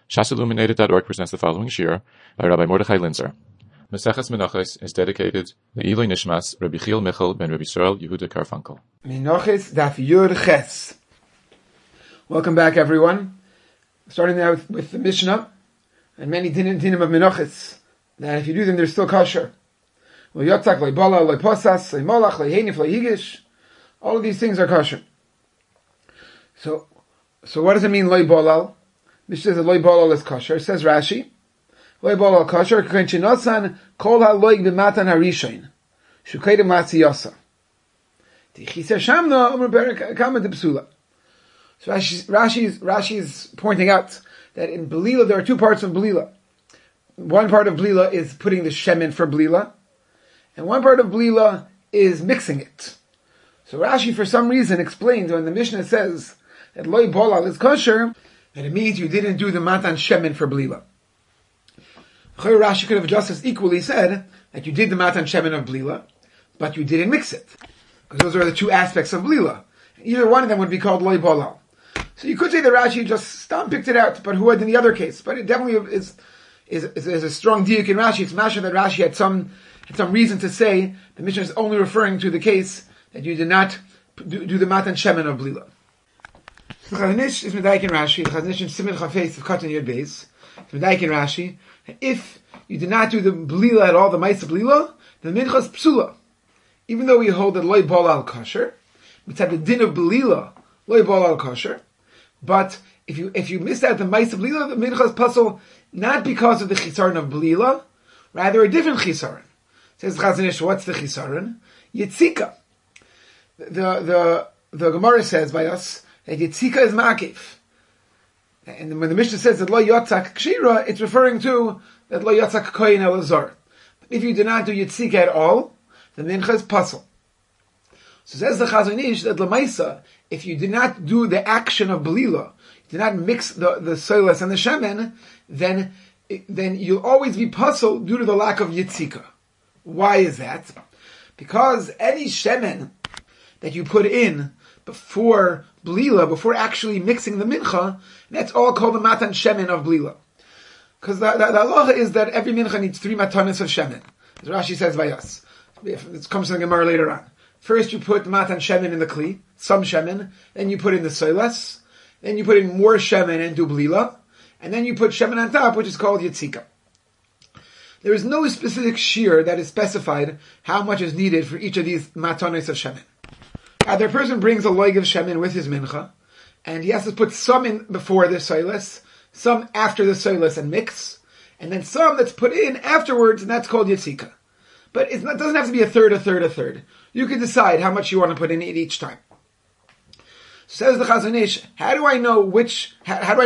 ShasIlluminated.org presents the following shir by Rabbi Mordechai Linzer. Maseches Menachos is dedicated to Ilui Nishmas Rabbi Chiel Michal ben Rabbi Yisrael Yehuda Karfunkel. Menachos Daf Yud Ches. Welcome back, everyone. Starting now with the Mishnah and many dinim of Menachos that if you do them, they're still kosher. Lo yotzak, lo bala, lo posas, lo molach, lo henif, lo higish. All of these things are kosher. So what does it mean, lo bolal? Mishnah says that lo bolal is kosher. It says Rashi, lo bolal kosher, k'chen shenosan kol ha'loig b'matan harishain, shukaydim matziyasa. Tichisa shamna, omer berek kama debsula. So Rashi is pointing out that in Belila there are two parts of Belila. One part of Belila is putting the shemen for Belila, and one part of Belila is mixing it. So Rashi, for some reason, explains when the Mishnah says that loy bolal is kosher, that it means you didn't do the matan shemen for Belila. Rashi could have just as equally said that you did the matan shemen of Belila, but you didn't mix it, because those are the two aspects of Belila. Either one of them would be called loy bolal. So you could say that Rashi just picked it out, but who had in the other case? But it definitely is a strong diuk in Rashi. It's masha that Rashi had some reason to say the Mishnah is only referring to the case that you did not do the matan shemen of Belila. The Chazon Ish is medaik in Rashi. The Chazon Ish in Siman Chafetz of Katan Yud Beis is medaik in Rashi. If you did not do the Belila at all, the Ma'aseh Belila, the mincha is psula. Even though we hold that loy bolal kosher, we have the din of Belila, loy bolal kosher. But if you missed out the Ma'aseh Belila, the mincha is puzzle, not because of the chisaron of Belila, rather a different chisaron. Says the Chazon Ish, what's the chisaron? Yitzika. The Gemara says by us that Yitzika is makif. And when the Mishnah says that lo yotzak kshira, it's referring to that lo yotzak koyin elazar. If you do not do Yitzika at all, the mincha is puzzle. So says the Chazon Ish that Lamaisa, if you did not do the action of Belila, you did not mix the soilas and the shemen, then you'll always be puzzled due to the lack of Yitzika. Why is that? Because any shemen that you put in before Belila, before actually mixing the mincha, that's all called the matan shemen of Belila. Because the halacha is that every mincha needs 3 matanis of shemen. As Rashi says by us. It comes to the Gemara later on. First you put matan shemen in the kli, some shemen, then you put in the soilas, then you put in more shemen and do Belila, and then you put shemen on top, which is called Yitzika. There is no specific shear that is specified how much is needed for each of these matanis of shemen. Either a person brings a loig of shemen with his mincha, and he has to put some in before the soilas, some after the soilas and mix, and then some that's put in afterwards, and that's called Yitzika. But it doesn't have to be a third. You can decide how much you want to put in it each time. Says the Chazon Ish, how do I know which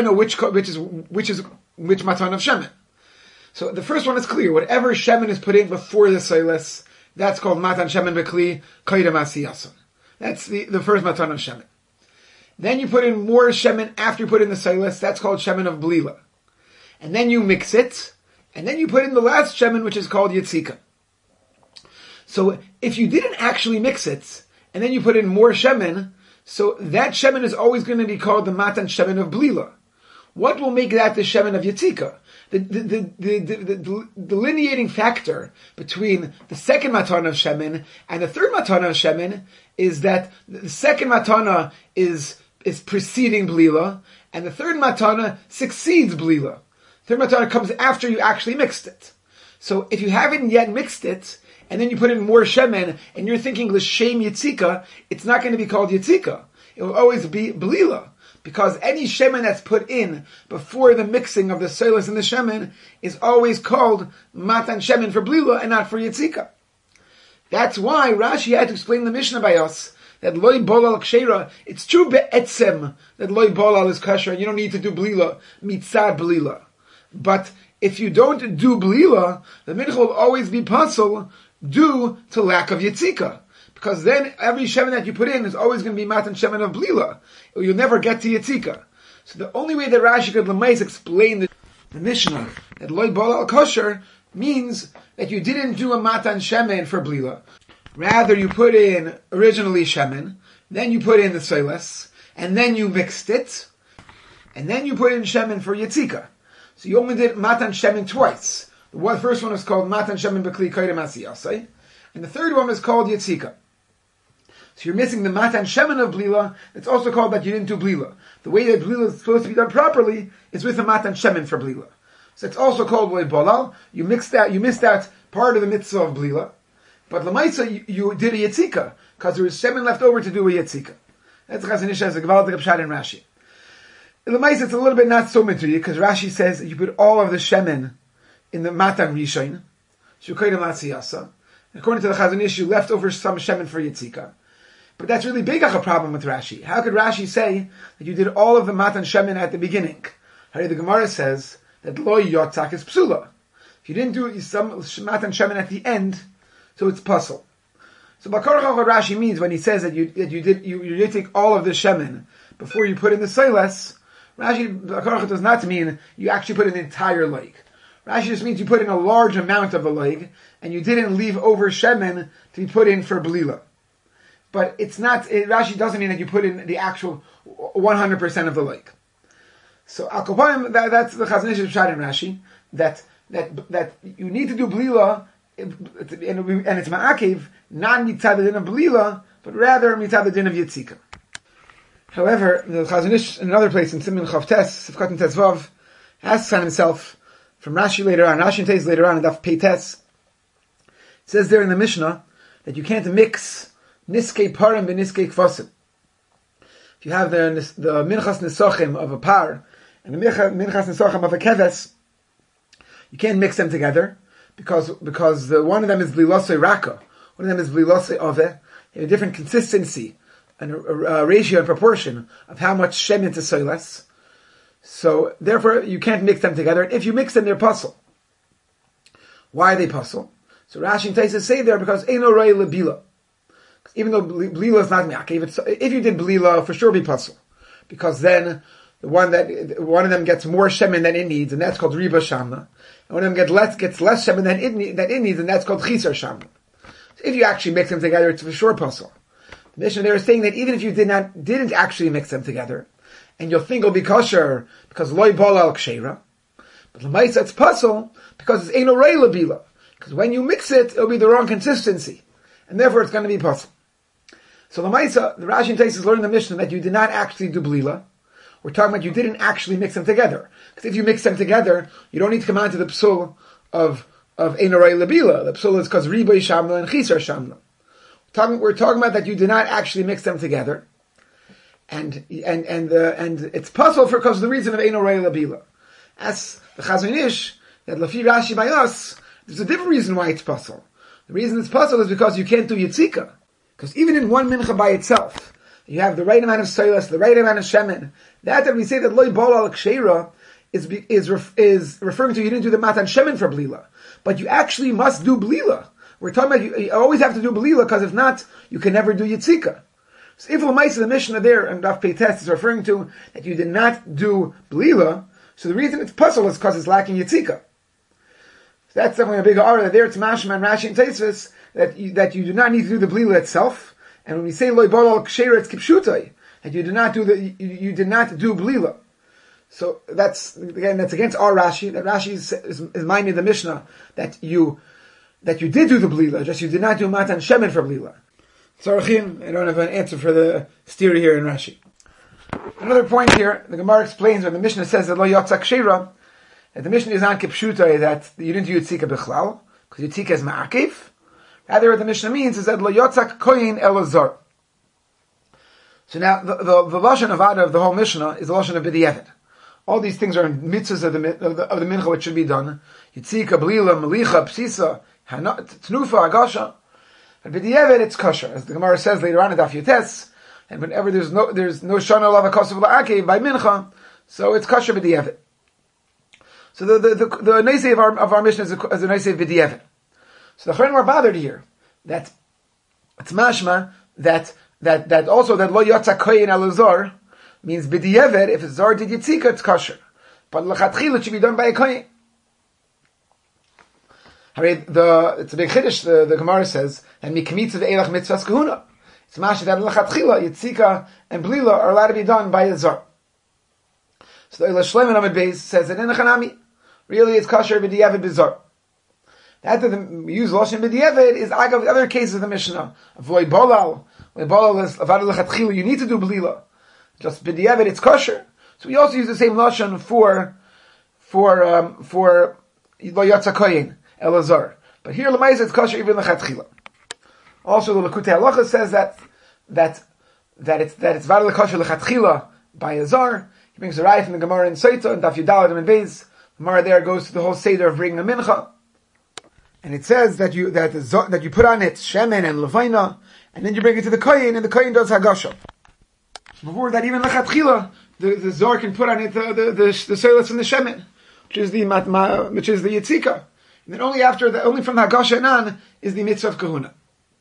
matan of shemen? So the first one is clear. Whatever shemen is put in before the soilas, that's called matan shemen bekli koydem asiyason. That's the first matan of shemen. Then you put in more shemen after you put in the soilas. That's called shemen of Belila. And then you mix it, and then you put in the last shemen, which is called Yitzika. So if you didn't actually mix it, and then you put in more shemen, so that shemen is always going to be called the matan shemen of Belila. What will make that the shemen of Yitzika? The delineating factor between the second matana of shemen and the third matana of shemen is that the second matana is preceding Belila, and the third matana succeeds Belila. The third matana comes after you actually mixed it. So if you haven't yet mixed it, and then you put in more shemen, and you're thinking l'shem Yitzika, it's not going to be called Yitzika. It will always be Belila. Because any shemen that's put in before the mixing of the soilas and the shemen is always called matan shemen for Belila and not for Yitzika. That's why Rashi had to explain the Mishnah by us that loy bolal kshera, it's true be'etzem that loy bolal is kosher and you don't need to do Belila, mitzad Belila. But if you don't do Belila, the mincha will always be puzzle due to lack of Yitzika. Because then every shemen that you put in is always going to be matan shemen of Belila. You'll never get to Yitzika. So the only way that Rashi could lemais explain the Mishnah that loy bolal kosher means that you didn't do a matan shemen for Belila. Rather, you put in originally shemen, then you put in the soilas, and then you mixed it, and then you put in shemen for Yitzika. So you only did Matan Shemin twice. The first one was called Matan Shemin B'Kli Koydem Asiyasai, and the third one was called Yitzika. So you're missing the Matan Shemin of Blila. It's also called that you didn't do Blila. The way that Blila is supposed to be done properly is with the Matan Shemin for Blila. So it's also called Loy Bolal. You missed out part of the mitzvah of Blila. But Lamaisa, you did a Yitzika, because there was Shemin left over to do a Yitzika. That's Chazon Ish as a Gvaldik Pshat in Rashi. In Lamaisa, it's a little bit not so mitzvah, because Rashi says that you put all of the Shemin in the Matan Rishon, Shukoydem Atziyasa. According to the Chazon Ish, you left over some Shemin for Yitzika. But that's really big a problem with Rashi. How could Rashi say that you did all of the Matan Shemin at the beginning? The Gemara says that Lo Yotzak is Psula. If you didn't do some Matan Shemin at the end, so it's puzzle. So Bakarach what Rashi means when he says that you did take all of the Shemin before you put in the Seiles, Rashi Bakarach does not mean you actually put in the entire leg. Rashi just means you put in a large amount of the leg, and you didn't leave over Shemin to be put in for Blila. But it's not, Rashi doesn't mean that you put in the actual 100% of the leg. So, Al Kopanim, that's the Chazon Ish Pshat in Rashi, that you need to do Blila, and it's Ma'akev, not mitzad the din of Blila, but rather mitzad the din of Yitzika. However, the Chazon Ish, in another place, in Siman Chav Tes, Sifkat and Tesvav, asks on himself, from Rashi later on, Rashi and Tes later on, in Daf Pei Tes, it says there in the Mishnah, that you can't mix Niskei Parim and Niskei Kvasim. If you have the Minchas Nesachim of a par and the Minchas Nesachim of a Keves, you can't mix them together because the one of them is Blilosei Raka, one of them is Blilosei Ove. They have a different consistency and a ratio and proportion of how much Shemin to Soiles. So therefore you can't mix them together. And if you mix them, they're puzzle. Why are they puzzle? So Rashi and Taisus say there because Eino Rei Lebila. Even though Blila is not Me'akev, if you did Blila, for sure be puzzle. Because then, one of them gets more Shemin than it needs, and that's called Riba Shamna. And one of them gets less Shemin than it needs, and that's called Chisar Shamna. So if you actually mix them together, it's for sure puzzle. The Mishnah there is saying that even if you didn't actually mix them together, and you'll think it'll be kosher, because Loi Bola al Ksheira, but L'maisa it's puzzle, because it's Eino Rei Lebila. Because when you mix it, it'll be the wrong consistency. And therefore it's going to be puzzle. So the Maisa, the Rashi and Taisus learn in the Mishnah that you did not actually do Blila. We're talking about you didn't actually mix them together. Because if you mix them together, you don't need to come on to the Psul of Eino Rei Lebila. The Psul is because Riba Shamna and Chisar Shamna. We're talking about that you did not actually mix them together. And it's puzzle because of the reason of Eino Rei Lebila. As the Chazon Ish, that Lafi Rashi by us, there's a different reason why it's puzzle. The reason it's puzzle is because you can't do Yitzika. Because even in one mincha by itself, you have the right amount of soilas, the right amount of shemen. That we say that loy bol al ksheira is referring to you didn't do the matan shemen for blila, but you actually must do blila. We're talking about you always have to do blila because if not, you can never do yitzika. So if l'maisa the Mishnah there and Daf Pei Tes is referring to that you did not do blila, so the reason it's puzzle is because it's lacking yitzika. So that's definitely a big order that there it's Mashma and Rashi and Teisvis that you do not need to do the blila itself. And when we say loy bol al ksheira, it's kipshutai, that you did not do blila. So that's against our Rashi. That Rashi is minding the Mishnah that you did do the blila, just you did not do matan shemen for blila. Tzarachin, I don't have an answer for the steer here in Rashi. Another point here, the Gemara explains when the Mishnah says that lo yatzak ksheira, that the Mishnah is on kipshutai, that you didn't do yitzika bichlal, because yitzika is ma'akev. Rather, what the Mishnah means is that lo yotzak koyin elazar. So now, the lashon of Ada of the whole Mishnah is the lashon of b'diavad. All these things are mitzvahs of the mincha which should be done. Yitzika, blila, melicha, psisa, tnufa, agasha. But b'diavad it's kosher, as the Gemara says later on in Daf Yotes. And whenever there's no shana lava kosev la'akev by mincha, so it's kosher b'diavad. So the neisei of our Mishnah is a neisei b'diavad. So the Chachamim are bothered here that it's mashma that also that lo yotza koyin elazar means b'diavad if a zar did yitzika it's kosher, but l'chatchila it should be done by a koyin. I mean, it's a big chiddush. The Gemara says and mikmitza ve'elach mitzvahs kahuna. It's mashma that l'chatchila yitzika and blila are allowed to be done by a zar. So the Eilah Shlomo Amid Beis says that in a chanami really it's kosher b'diavad bizar. That we use lashon b'diavad is agav the other cases of the Mishnah. Avoid bolal. Bolal is avad lechatchila. You need to do blila. Just b'diavad it's kosher. So we also use the same lashon for lo yatsa koyin elazar. But here l'mayis it's kosher even lechatchila. Also the Lekutei Halacha says that it's vad kosher lechatchila by a zar. He brings a raya from the Gemara in Soita and Daf Yudalad and Beis. The Gemara there goes to the whole seder of bringing a mincha, and it says that you put on it shemen and levaina, and then you bring it to the koyin, and the koyin does hagasha. Before that, even lechatchila, the zar can put on it the soilas and the shemen, which is the yitzika, and then only from the hagasha and on is the mitzvah of kahuna.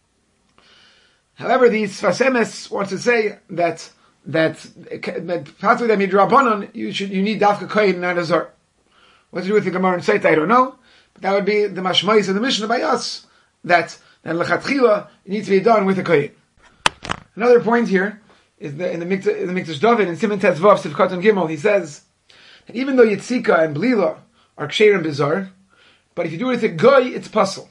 However, the Sfasemes wants to say that possibly that midrabanan you need dafka koyin not a zar. What to do with the Gemara and Seit, I don't know, but that would be the mashmais of the Mishnah by us that lechatchila it needs to be done with the koyin. Another point here is that in the Mikdash David in Siman Tezvav Sivkat and Gimel he says that even though Yitzika and Blila are ksher and bizarre, but if you do it with a goy it's puzzle.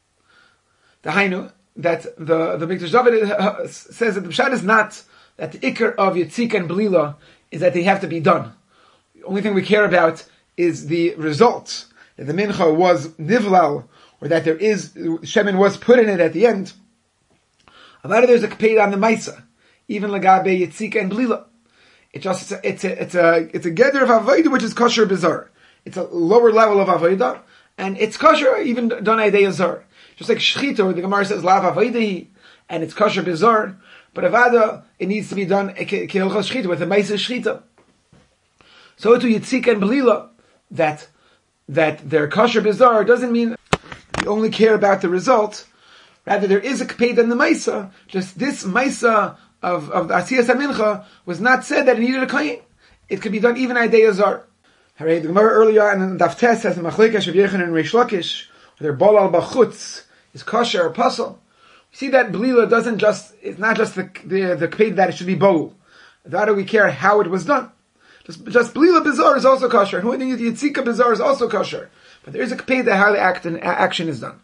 The Hainu that the Mikdash David says that the pshat is not that the ikar of Yitzika and Blila is that they have to be done. The only thing we care about is the result, that the mincha was nivlal, or that there is, shemen was put in it at the end. However, there's a kpeid on the maisa, even lagabe Yitzika and Blila. It's a gather of avodah which is kosher bizarre. It's a lower level of avodah, and it's kosher even done idei zar. Just like shchita, where the Gemara says lav avodah, and it's kosher bizarre. But avada, it needs to be done keilchos shchita with a maisa shchita. So to Yitzika and Blila, that they're kosher bizarre doesn't mean you only care about the result. Rather, there is a kpeid in the maisa. Just this maisa of the asiyas mincha was not said that it needed a koyin. It could be done even idei azar. The Gemara earlier on in Daf Tes says the machlekes of Yechon and Reish Lakish, whether bolal bachutz is kosher or puzzle. You see that blila it's not just the kpeid that it should be bowl. Rather, we care how it was done. Just blila bizarre is also kosher. And when you the yitzika bizarre is also kosher. But there is a kpeid that how the action is done.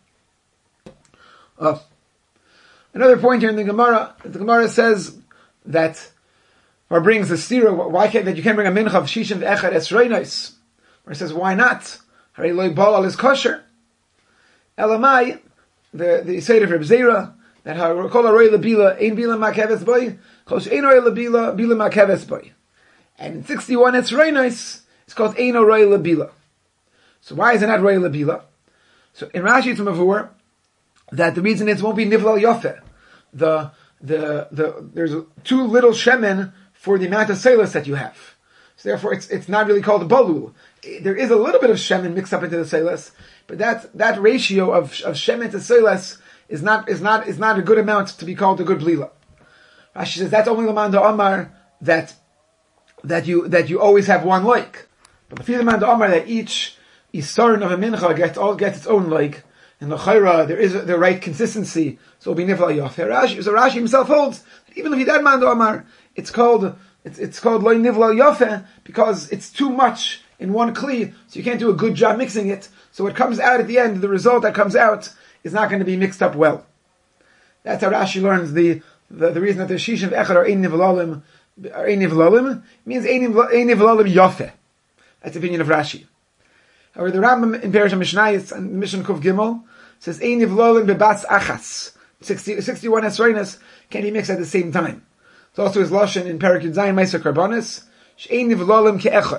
Another point here in the Gemara says that, or brings the stira, why can't that you can't bring a mincha of shishim v'echad esreinos? Where it says why not? Harei loy balal is kosher. Elamai, the say of Reb Zera that kol harei lebila ein bila makeves boy, kol ein harei lebila bila makeves boy. And in 61 it's reinos. It's called ein harei lebila. So why is it not harei lebila? So in Rashi it's mavur that the reason it won't be nivlal yofeh. There's too little shemen for the amount of seilus that you have. So therefore it's not really called a bolul. There is a little bit of shemen mixed up into the seilus, but that ratio of shemen to seilus is not a good amount to be called a good blila. Rashi says that's only l'man da'amar that you always have one like. But the l'man da'amar that each isaron of a mincha gets its own like. In the chayra, there is the right consistency, so it'll be nivla yafeh. So Rashi himself holds that even if he did mando amar, it's called loy nivla yafeh because it's too much in one kli, so you can't do a good job mixing it. So what comes out at the end, the result that comes out, is not going to be mixed up well. That's how Rashi learns the reason that the shishim echad are ein nivlalim means ein nivlalim yafeh. That's the opinion of Rashi. Or the Rambam in Perish Mishnayos and Mishnah Kuf Gimel says ein nivlolim bebatz achas. 61 esreinas can be mixed at the same time. It's also his lashon in Perik Yud Zayin Meiser Karbonis she'ein nivlolim ke'echad.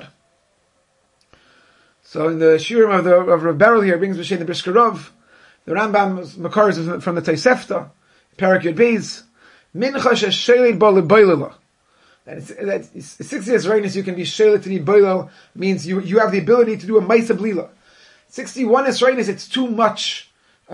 So in the Shurim of Rav Beryl here brings B'Shem the Brisker Rav, the Rambam makars from the Tosefta Perik Yud Beis mincha she'shelid bo le'boilila. That 60 esreinis you can be shelet to be boilel means you have the ability to do a maisa blila. 61 esreinis it's too much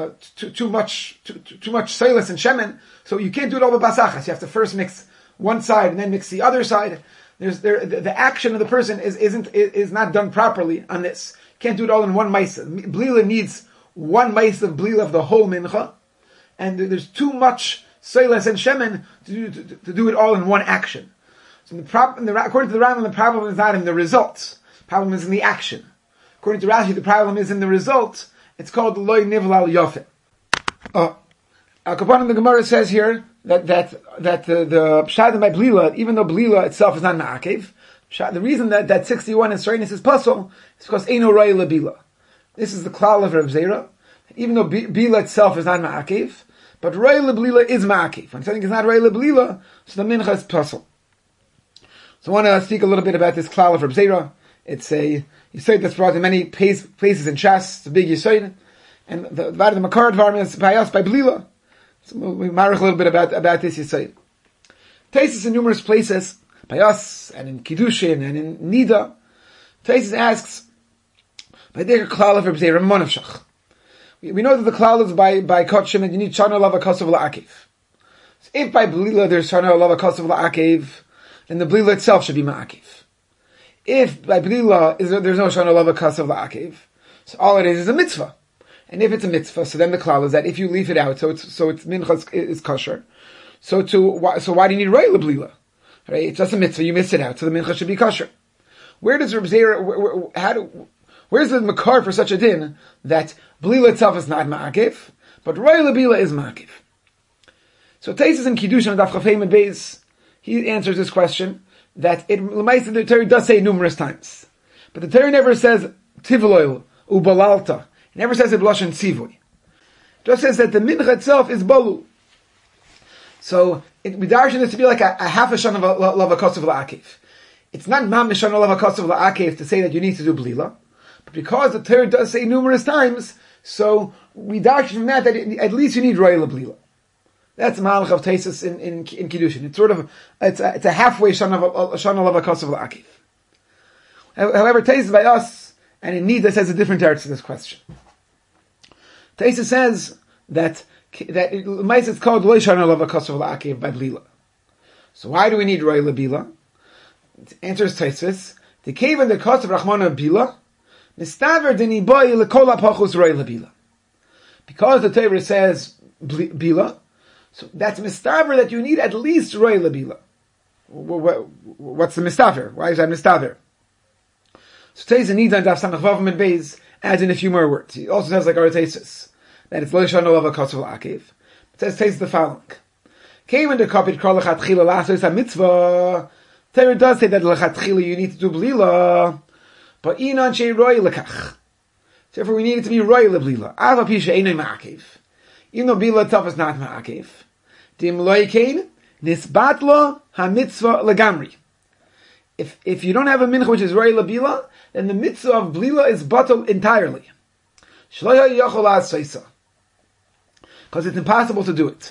seilus and shemen, so you can't do it all with basachas. You have to first mix one side and then mix the other side. The action of the person is not done properly on this. You can't do it all in one maisa. Blila needs one maisa of blila of the whole mincha, and there's too much seilus and shemen to do it all in one action. So according to the Rambam, the problem is not in the results. The problem is in the action. According to Rashi, the problem is in the result. It's called loy nivlal yofeh. Al Kapanim, the Gemara says here that the pshat by blila, even though blila itself is not ma'akev, the reason that 61 in Sreinis is puzzle is because eino roi lebila. This is the klal of Reb Zera. Even though bila itself is not ma'akev, but roi leblila is ma'akev. When something is not roi leblila, so the mincha is puzzle. So I want to speak a little bit about this klal of Reb Zera. It's a yisoid that's brought in many places in Shas. It's a big yisoid, and the Makar Dvarim is by us by blila. So we mark a little bit about this yisoid. Taisus in numerous places by us and in Kiddushin and in Nida. Taisus asks by der klal of Reb Zera monavshach. We know that the klal is by kotshim and you need shana lava kosav la'akev. So if by blila there's shana lava kosav la'akev, then the blila itself should be ma'akev. If by blila there's no shana lava kosav la'akev, so all it is a mitzvah. And if it's a mitzvah, so then the klal is that if you leave it out, so it's mincha is kosher. So why do you need roi leblila? Right? It's just a mitzvah, you miss it out, so the mincha should be kosher. Where does Reb Zera, where's the makar for such a din that blila itself is not ma'akev, but roi lebila is ma'akev? So Taisus in Kiddushin and Daf Chafim and Beis, he answers this question that the Torah does say numerous times, but the Torah never says tivloil ubalalta. It never says it b'lashon tzivui. It just says that the mincha itself is balu. So we darshan this to be like a half a shana lava kosav la'akev. It's not mamish shana lava kosav la'akev to say that you need to do blila, but because the Torah does say numerous times, so we darshan from that at least you need roi leblila. That's the malach of Taisus in Kiddushin. It's sort of it's a halfway shana lava kosav la'akev. However, Taisus by us and in Nida says a different answer to this question. Taisus says that it's called loy shana lava kosav la'akev by blila. So why do we need roi lebila? The answer is Taisus. The cave in the kosav rachmana bila mistaver dini boy lekol apachus roi lebila. Because the Torah says bila, so that's mistaver that you need at least roi lebila. What's the mistaver? Why is that mistaver? So Taisus needs on Daf Samach Vav and Beis adds in a few more words. He also says like our Taisus that it's lo shana lava kosav la'akev. It says Taisus the following: came in the kapit kol lechatchila lasos a mitzvah. Torah does say that lechatchila you need to do blila, but inan shei roi lekach. Therefore, we need it to be roi leblila. Ava pisha einay ma'akev. Even though blila itself is not ma'akev, dim loikein nisbatlo ha mitzvah legamri. If you don't have a mincha which is roi lebila, then the mitzvah of blila is batal entirely. Shloya yachol ha'asoisa, because it's impossible to do it.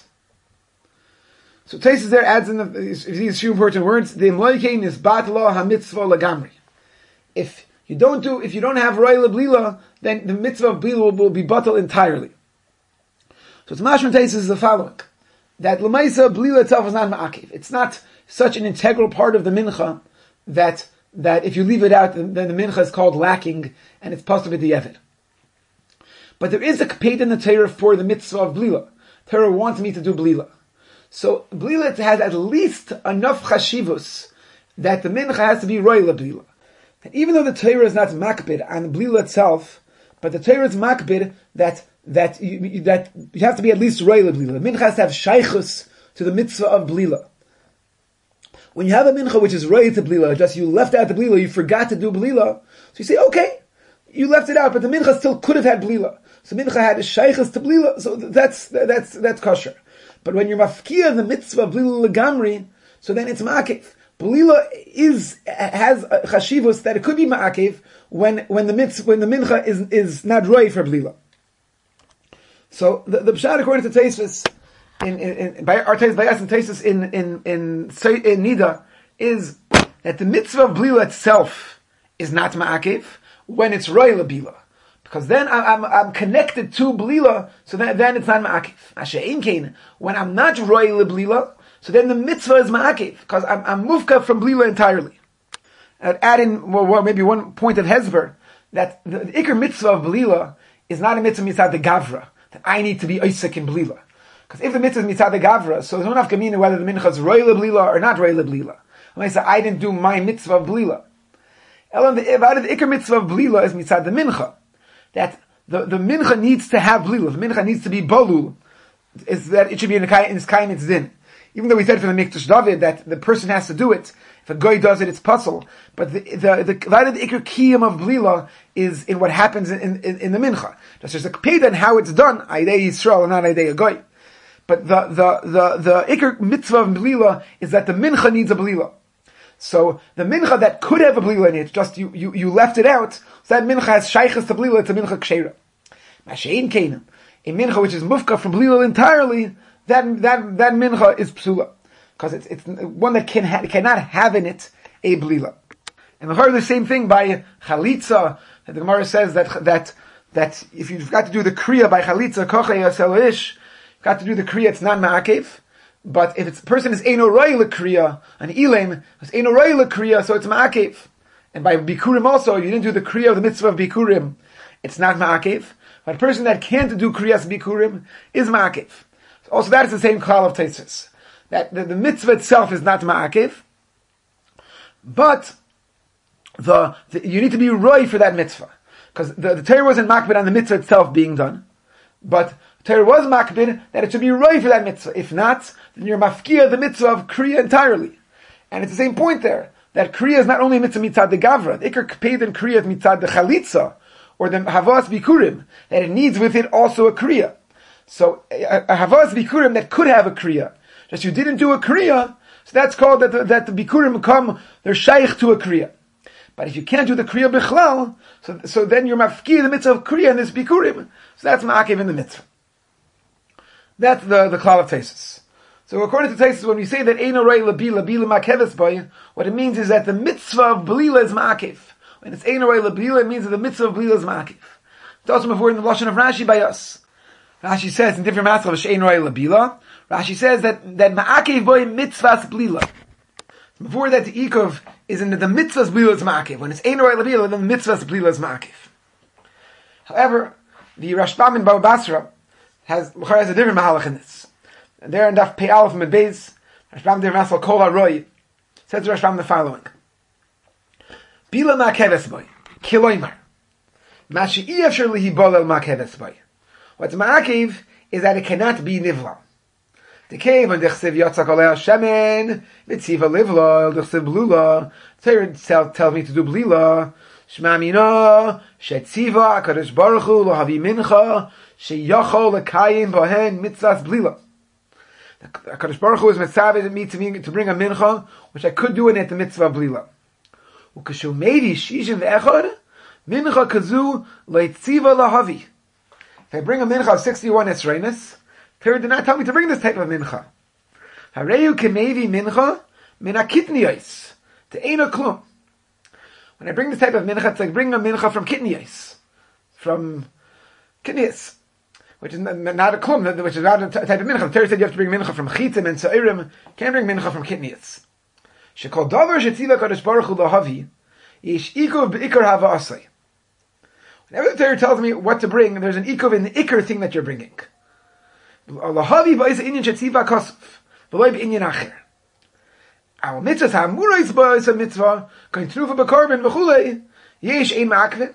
So Taisus there adds in these few important words: the imloikein is batlo ha-mitzvah legamri. If you don't have roi leblila, then the mitzvah of blila will be batal entirely. So it's mashma Taisus is the following: that lemaisa blila itself is not ma'akev. It's not such an integral part of the mincha that if you leave it out, then the mincha is called lacking and it's possible to be the But there is a kaped in the Torah for the mitzvah of blila. Torah wants me to do blila. So blila has at least enough chashivus that the mincha has to be roi leblila. Even though the Torah is not makbid on blila itself, but the Torah is makbid that you have to be at least roi leblila. The mincha has to have shaychus to the mitzvah of blila. When you have a mincha which is roi to blila, just you left out the blila, you forgot to do blila, so you say, okay, you left it out, but the mincha still could have had blila. So mincha had a shaychus to blila, so that's kosher. But when you're mafkia the mitzvah blila legamri, so then it's ma'akev. Blila has a chashivus that it could be ma'akev when the mincha is not roi for blila. So the pshat according to Taisus by our Taisus by us and Taisus in Nida is that the mitzvah of blila itself is not ma'akev when it's roi lebila. Because then I'm connected to blila, so then it's not ma'akev. Ashe'in kein, when I'm not roi leblila, so then the mitzvah is ma'akev, because I'm mufka from blila entirely. I'd add in maybe one point of hezber, that the ikar mitzvah of blila is not a mitzvah mitzad the gavra, that I need to be oisek in blila. Because if the mitzvah is mitzad the gavra, so there's no nafka whether the mincha is roi leblila or not roi leblila. When I say I didn't do my mitzvah of blila. Elam the Iker mitzvah of blila is mitzad the mincha. That the mincha needs to have blila. The mincha needs to be bolul. Is that it should be in its kain its din. Even though we said from the Mikdash David that the person has to do it. If a goy does it, it's puzzle. But the Iker kiyum of blila is in what happens in the mincha. Just there's a kpeda in how it's done, Aidei Yisrael and not Aidei a goy. But the Iker mitzvah of blila is that the mincha needs a blila. So the mincha that could have a blila in it, just you left it out, so that mincha has shaychus to blila, it's a mincha kshera. Mashein keinem, a mincha which is mufka from blila entirely, that mincha is psula. Because it's one that cannot have in it a blila. And we heard the same thing by chalitza, that the Gemara says that if you've got to do the kriya by chalitza, kochei yasel ish, you've got to do the kriya, it's not ma'akev. But if the person is Eino Roi L'Kriya, an Ilem, it's Eino Roi L'Kriya, so it's Ma'akev. And by Bikurim also, you didn't do the Kriya of the mitzvah of Bikurim, it's not Ma'akev. But a person that can't do Kriyas Bikurim is Ma'akev. Also that is the same klal of Teisus. That the mitzvah itself is not Ma'akev, but you need to be Roi for that mitzvah. Because the Torah wasn't makbid on the mitzvah itself being done, but Torah was makbid that it should be Roi for that mitzvah. If not, then you're mafkia the mitzvah of Kriya entirely. And it's the same point there, that Kriya is not only a mitzvah mitzad the Gavra, the Iker Kped and Kriya is mitzad the Chalitza, or the Havas Bikurim, that it needs with it also a Kriya. So, a Havas Bikurim that could have a Kriya, just you didn't do a Kriya, so that's called that the Bikurim come, they're shaykh to a Kriya. But if you can't do the Kriya Bichlal, so then you're mafkia the mitzvah of Kriya in this Bikurim, so that's ma'akev in the mitzvah. That's the klal of Teisus. So according to Teisus, when we say that Eino Rei Labila, Bila Ma'keves Boy, what it means is that the mitzvah of Belila is Ma'akev. When it's Eino Rei Labila, it means that the mitzvah of Belila is Ma'akev. It's also before in the Lashon of Rashi by us. Rashi says in different matzah of Eino Rei Labila, Rashi says that Ma'akev Boy mitzvahs Belila. Before that the Ikov is in the mitzvahs Belila is Ma'akev. When it's Eino Rei Labila, then the mitzvahs Belila is Ma'akev. However, the Rashbam in Baba Basra has a different mahalach in this. And there in Daf Pei Aleph Mid Beis, Rashbam der Masal Kol HaRoi says to Rashbam the following: Bila Ma'keves Boy, Kiloimar, Mashi Iyafshir Lihibol El Ma'keves Boy. What's Ma'akev is that it cannot be nivla. The cave and Dechsev Yotzak Oleh Shemen, Vitziva Livla, Dechsev Blula, Torah tells me to do Blila, Shema Mina, Shetziva, HaKadosh Baruch Hu, Lohavi Mincha, Sheyachol Lekayim Bohen Mitzvahs Blila. HaKadosh Baruch Hu is mitzvah me to bring a mincha, which I could do in it the mitzvah of Blila. Ukashu Meidi Shishim Ve'echad, Mincha Kazu Leitziva Lahavi. If I bring a mincha of 61 Esrenis, Torah did not tell me to bring this type of mincha. Hareyu Kemevi Mincha Mina Kitniyos, Te'ena Klum. When I bring this type of mincha, it's like bringing a mincha from Kitniyos, from Kitniyos, which is not a klum, which is not a type of mincha. The Torah said you have to bring mincha from chitim and sa'irim. Can't bring mincha from kitniyos. Shekol davar shetziva kadosh baruch hu lahavi yish ikov beikar hava asay. Whenever the Torah tells me what to bring, there's an ikov in the ikar thing that you're bringing. Lahavi ba'is inyan shetziva kosuf v'loy b'inyan acher. Our mitzvahs ha'amurais ba'is a mitzvah kain trufa b'korban v'chulei yesh ein ma'akvin.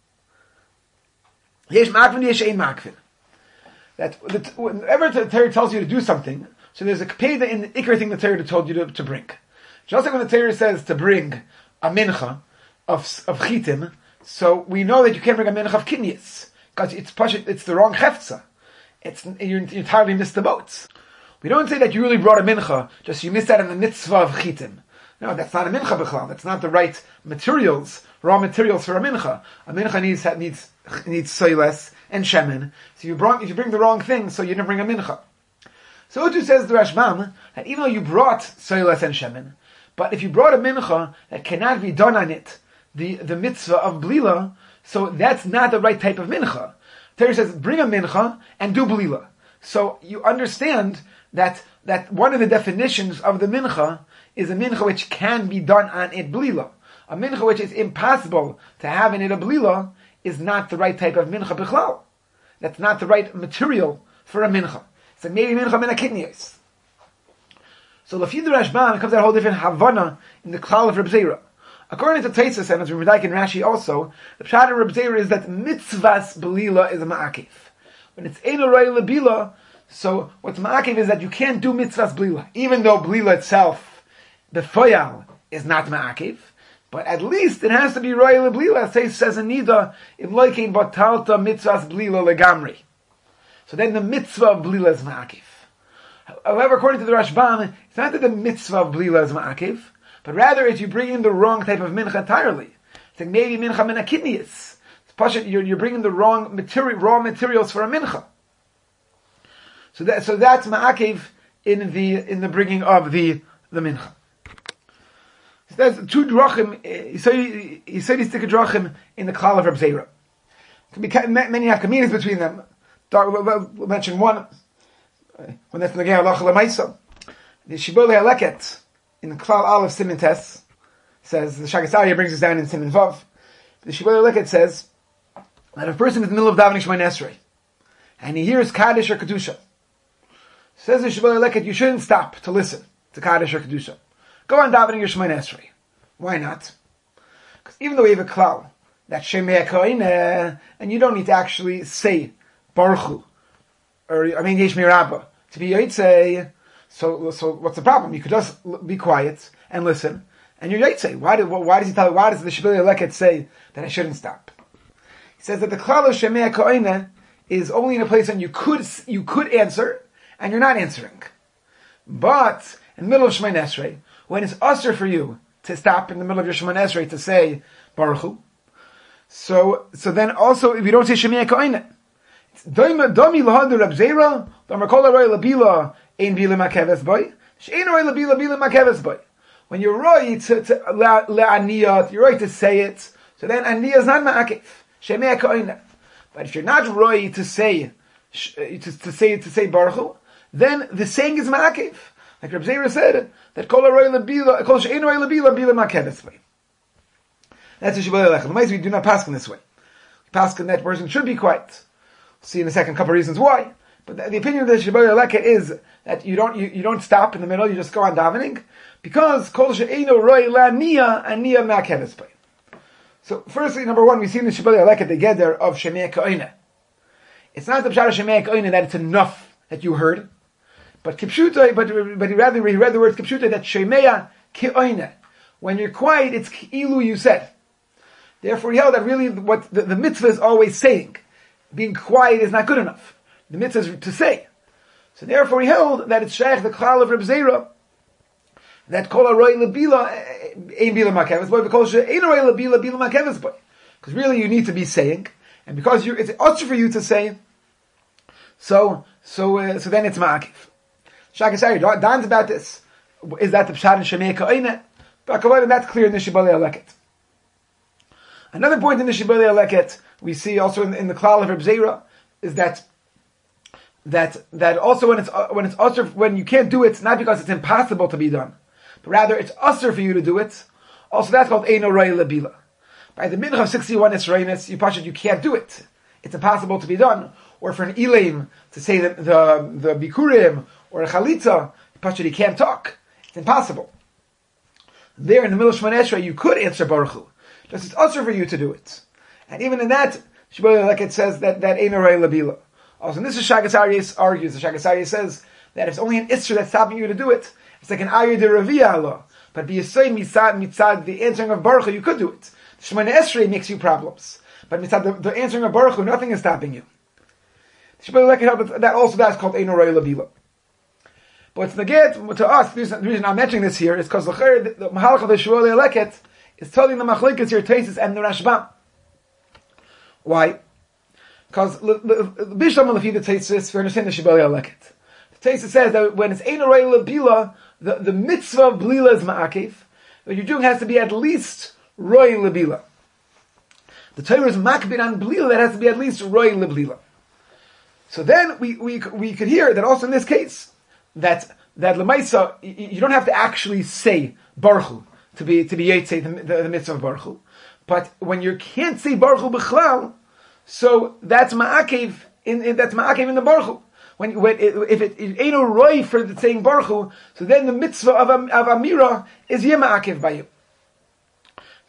Yesh ma'akvin yesh ein ma'akvin. That whenever the Torah tells you to do something, so there's a kpeda in the ikar thing the Torah told you to bring. Just like when the Torah says to bring a mincha of chitim, so we know that you can't bring a mincha of kinyas because it's the wrong hefza. You entirely missed the boats. We don't say that you really brought a mincha, just you missed out on the mitzvah of chitim. No, that's not a mincha b'chlal. That's not the right materials, raw materials for a mincha. A mincha needs soiles and shemen. So if you bring the wrong thing, so you didn't bring a mincha. So Utu says the Rashbam that even though you brought soiles and shemen, but if you brought a mincha that cannot be done on it, the mitzvah of blila, so that's not the right type of mincha. Torah says bring a mincha and do blila. So you understand that one of the definitions of the mincha is a mincha which can be done on it blila. A mincha which is impossible to have in it a blila is not the right type of mincha bichlal. That's not the right material for a mincha. It's like maybe mincha min akidniyos. So Lafid Rashbam comes out a whole different havana in the klal of Reb Zera. According to Taisus, and as we like in Rashi also, the pshat of Reb Zera is that mitzvahs belila is a ma'akiv. When it's ein roi lebila, so what's ma'akiv is that you can't do mitzvahs belila, even though belila itself, the foyal, is not ma'akiv, but at least it has to be roi lebila. As Taisus says in Nida, im loikein batalta mitzvahs belila legamri. So then the mitzvah of belila is ma'akiv. However, according to the Rashbam, it's not that the mitzvah of belila is ma'akiv, but rather it's you bring in the wrong type of mincha entirely. It's like maybe mincha min akidnius. You're bringing the wrong raw materials for a mincha. So that's ma'akiv in the bringing of the mincha. So that's two drachim. He said he's stick a drachim in the klal of Reb Zera. Can be many hakamis between them. We'll mention one. When that's the Negei Halacha L'Maisa, the Shibbolei Haleket in Klal Aleph Siman Tes says, the Shagas Aryeh brings us down in Siman Vav. The Shibbolei Haleket says that if a person is in the middle of davening Shemoneh Esrei and he hears Kaddish or Kedusha, says the Shibbolei Haleket, you shouldn't stop to listen to Kaddish or Kedusha. Go on davening your Shemoneh Esrei. Why not? Because even though we have a klal that Shemei Koine, and you don't need to actually say Baruch Hu, or Yesh Mirabah, to be Yotzei, so what's the problem? You could just be quiet and listen, and you're Yotzei. Why does the Shibbolei Haleket say that I shouldn't stop? He says that the klal of Shemei Koine is only in a place when you could answer, and you're not answering. But in the middle of Shemoneh Esrei, when it's usher for you to stop in the middle of your Shemoneh Esrei to say Baruch Hu, so then also if you don't say Shemei Koine, Domi lahadu Reb Zera, Damarkola roi labila ein bila makeves boy. Shein roi labila bila makeves boy. When you're right to le'aniyat, you're right to say it. So then aniyah is not ma'akev. Shemei koina. But if you're not right to say Baruch Hu, then the saying is ma'akev. Like Reb Zera said that kol roi labila, kol shein roi labila bila makeves boy. That's the Shibbolei Haleket. We do not pass in this way. We pass in that person should be quiet. See in a second a couple of reasons why. But the opinion of the Shibbolei Haleket is that you don't stop in the middle, you just go on davening, because kol she'eino roi la'niyah aniyah ma'akeves boy. So firstly, number one, we see in the Shibbolei Haleket the gather of Shemei Koine. It's not the pshat of Shemei Koine that it's enough that you heard, but kipshutai, but he read the word kipshutai that Shemei Koine. When you're quiet, it's ilu you said. Therefore, he held that really what the mitzvah is always saying. Being quiet is not good enough. The mitzvah is to say. So therefore he held that it's shaykh the klal of Reb Zera, that kol aroi lebila ein bila makeves boy, because ein aroi lebila bila makeves boy. Because really you need to be saying, and because it's also for you to say, so then it's ma'akiv. Shagas Aryeh dance about this. Is that the pshat in Shemei Koine? But that's clear in the Shibbolei Haleket. Another point in the Shibbolei Haleket we see also in the klal of Reb Zera is that also when it's usher, when you can't do it, not because it's impossible to be done, but rather it's usher for you to do it. Also, that's called Eino Roi Labila. By the mincha of 61 Esrainis, you can't do it. It's impossible to be done. Or for an Elaim to say the Bikurim or a Chalitza, you can't talk. It's impossible. There in the middle of Shemoneh Esrei, you could answer Baruch Hu. Just it's usher for you to do it. And even in that, like it says that Eino Roi Labila. Also, and this is Shagas Aryeh argues. The Shagas Aryeh says that if it's only an Isser that's stopping you to do it, it's like an Aryeh de Raviyah Allah. But be Yisay mitzad the answering of Baruch Hu, you could do it. The Shemoneh Esrei makes you problems. But mitzad the answering of Baruch Hu, nothing is stopping you. The Shibbolei Haleket, that's called Eino Roi Labila. But it's neged to us, the reason I'm mentioning this here is because the Mahalach of the Shibbolei Haleket is telling the Machlekes here, Taisus and the Rashbam. Why? Because Bishlam Lefi the Taisus, we understand the Shibbolei Haleket. The Taisus says that when it's Eino Roi Labila, the mitzvah of Blila is ma'akev. What you're doing has to be at least Roi Labila. The Torah is makbid on Blila, that has to be at least Roi Labila. So then we could hear that also in this case that Lemaisa you don't have to actually say Baruch Hu to be Yetzei the mitzvah of Baruch Hu. But when you can't say Baruch Hu b'chlal, so that's ma'akev in the Baruch Hu. If it ain't a roi for the saying Baruch Hu, so then the mitzvah of Amira is ma'akev by you.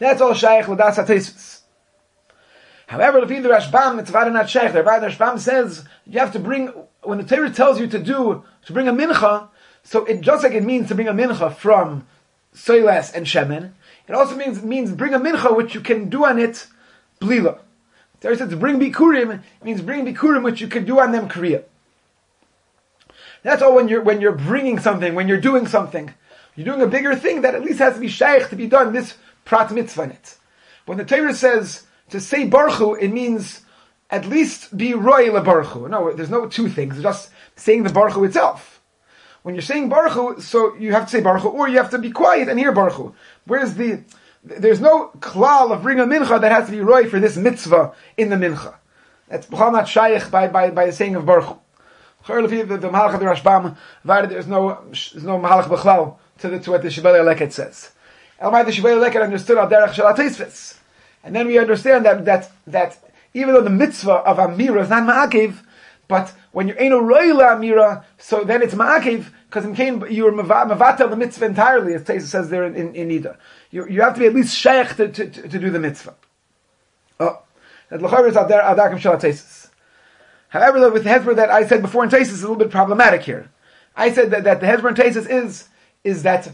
That's all shaykh l'das ha-Tosfos. However, the Rashbam, it's not shaykh. The Rashbam says you have to bring, when the Torah tells you to bring a mincha, so it just like it means to bring a mincha from soilas and shemen, it also means bring a mincha which you can do on it blila. The Torah says to bring bikurim, it means bring bikurim which you can do on them kriya. That's all when you're bringing something, when you're doing something. You're doing a bigger thing that at least has to be shaykh to be done, this prat mitzvah in it. When the Torah says to say Baruch Hu, it means at least be roy le Baruch Hu. No, there's no two things. It's just saying the Baruch Hu itself. When you're saying Baruch Hu, so you have to say Baruch Hu, or you have to be quiet and hear Baruch Hu. Whereas there's no klal of bring a mincha that has to be roy for this mitzvah in the mincha. That's not shaykh by the saying of Baruch Hu. The Mahalach of the Rashbam, there's no Mahalach B'chlal to what the Shibbolei Leket says. Elmai the Shibbolei Leket understood al derech shel ha-Tosfos. And then we understand that even though the mitzvah of Amira is not ma'akev, but when you're Eino Roila Amira, so then it's ma'akev, because in Cain you are mavatel the mitzvah entirely, as Tosfos says there in Nida. You have to be at least shaykh to do the mitzvah. That l'chayr is al darkem shel ha-Tosfos. However, with the Hezbollah that I said before in Tosfos is a little bit problematic here. I said that the Hezbollah in Tosfos is that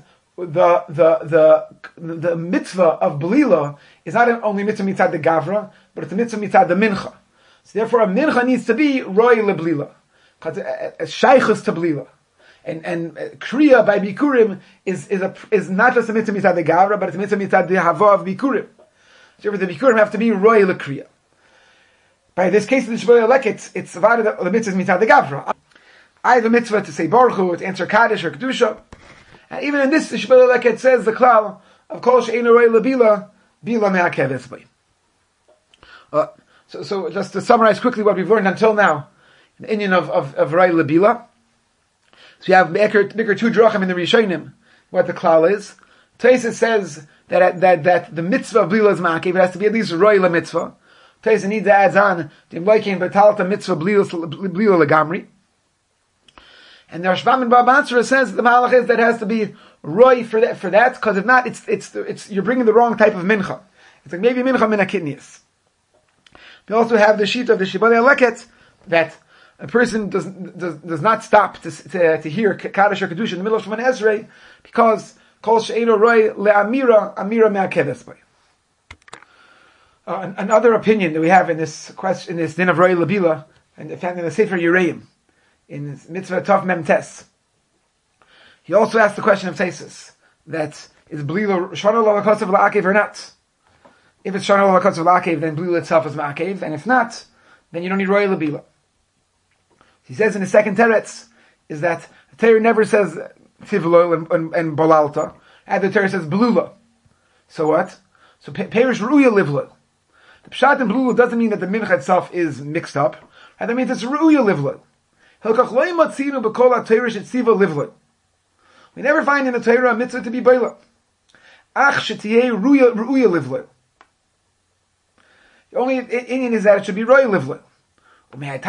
the mitzvah of Belila is not only mitzvah mitzad the Gavra, but it's a mitzvah mitzad the Mincha. So therefore a Mincha needs to be Roy le Belila. Because a shaychus to Belila. And Kriya by Bikurim is not just a mitzvah mitzad the Gavra, but it's a mitzvah mitzad the Hava of Bikurim. So therefore the Bikurim have to be Roy le Kriya. By this case, in the Shibbolei Leket, it's the mitzvah mitzad the Gavra. I have a mitzvah to say Baruch Hu, to answer Kaddish or Kedusha. And even in this, the Shibbolei Leket says the klal of Kol she'eino roy lebila, bila me'akev etzbei. So just to summarize quickly what we've learned until now, the inyan of roy lebila. So you have Bikur two drachim in the Rishonim, what the klal is. Tosfos says that the mitzvah of bila is ma'akev, it has to be at least roy le mitzvah. Tosfos needs to add on the imloikein b'talata mitzvah blila legamri. And the Rashbam and Baba Ansara says the Mahalach is that it has to be roy for that, because if not, it's you're bringing the wrong type of mincha. It's like maybe mincha min hakidnius. We also have the sheet of the Shibbolei Leket that a person does not stop to hear Kaddish or Kedusha in the middle of Shemona Esrei because kol she'eino roy le'amira me'akev etzbei. Another opinion that we have in this question, in this din of roy lebila, and found in the Sefer Yereim, in Mitzvah Tov Mem Tes. He also asked the question of Tosfos, that is Blila Shana L'Lakotzav L'Akev or not? If it's Shana L'Lakotzav L'Akev, then Blila itself is Ma'akev, and if not, then you don't need Roy L'Bila. He says in the second teretz, is that the Torah never says Tivlo and Bolalta, and the Torah says Blula. So what? So Perish Ruya Livla. The Pshat in Blula doesn't mean that the Mincha itself is mixed up, and that means it's Ruya Livla. We never find in the Torah a mitzvah to be Beila. Ach shetiyeh ruya livle. The only inyan is that it should be roy livle. The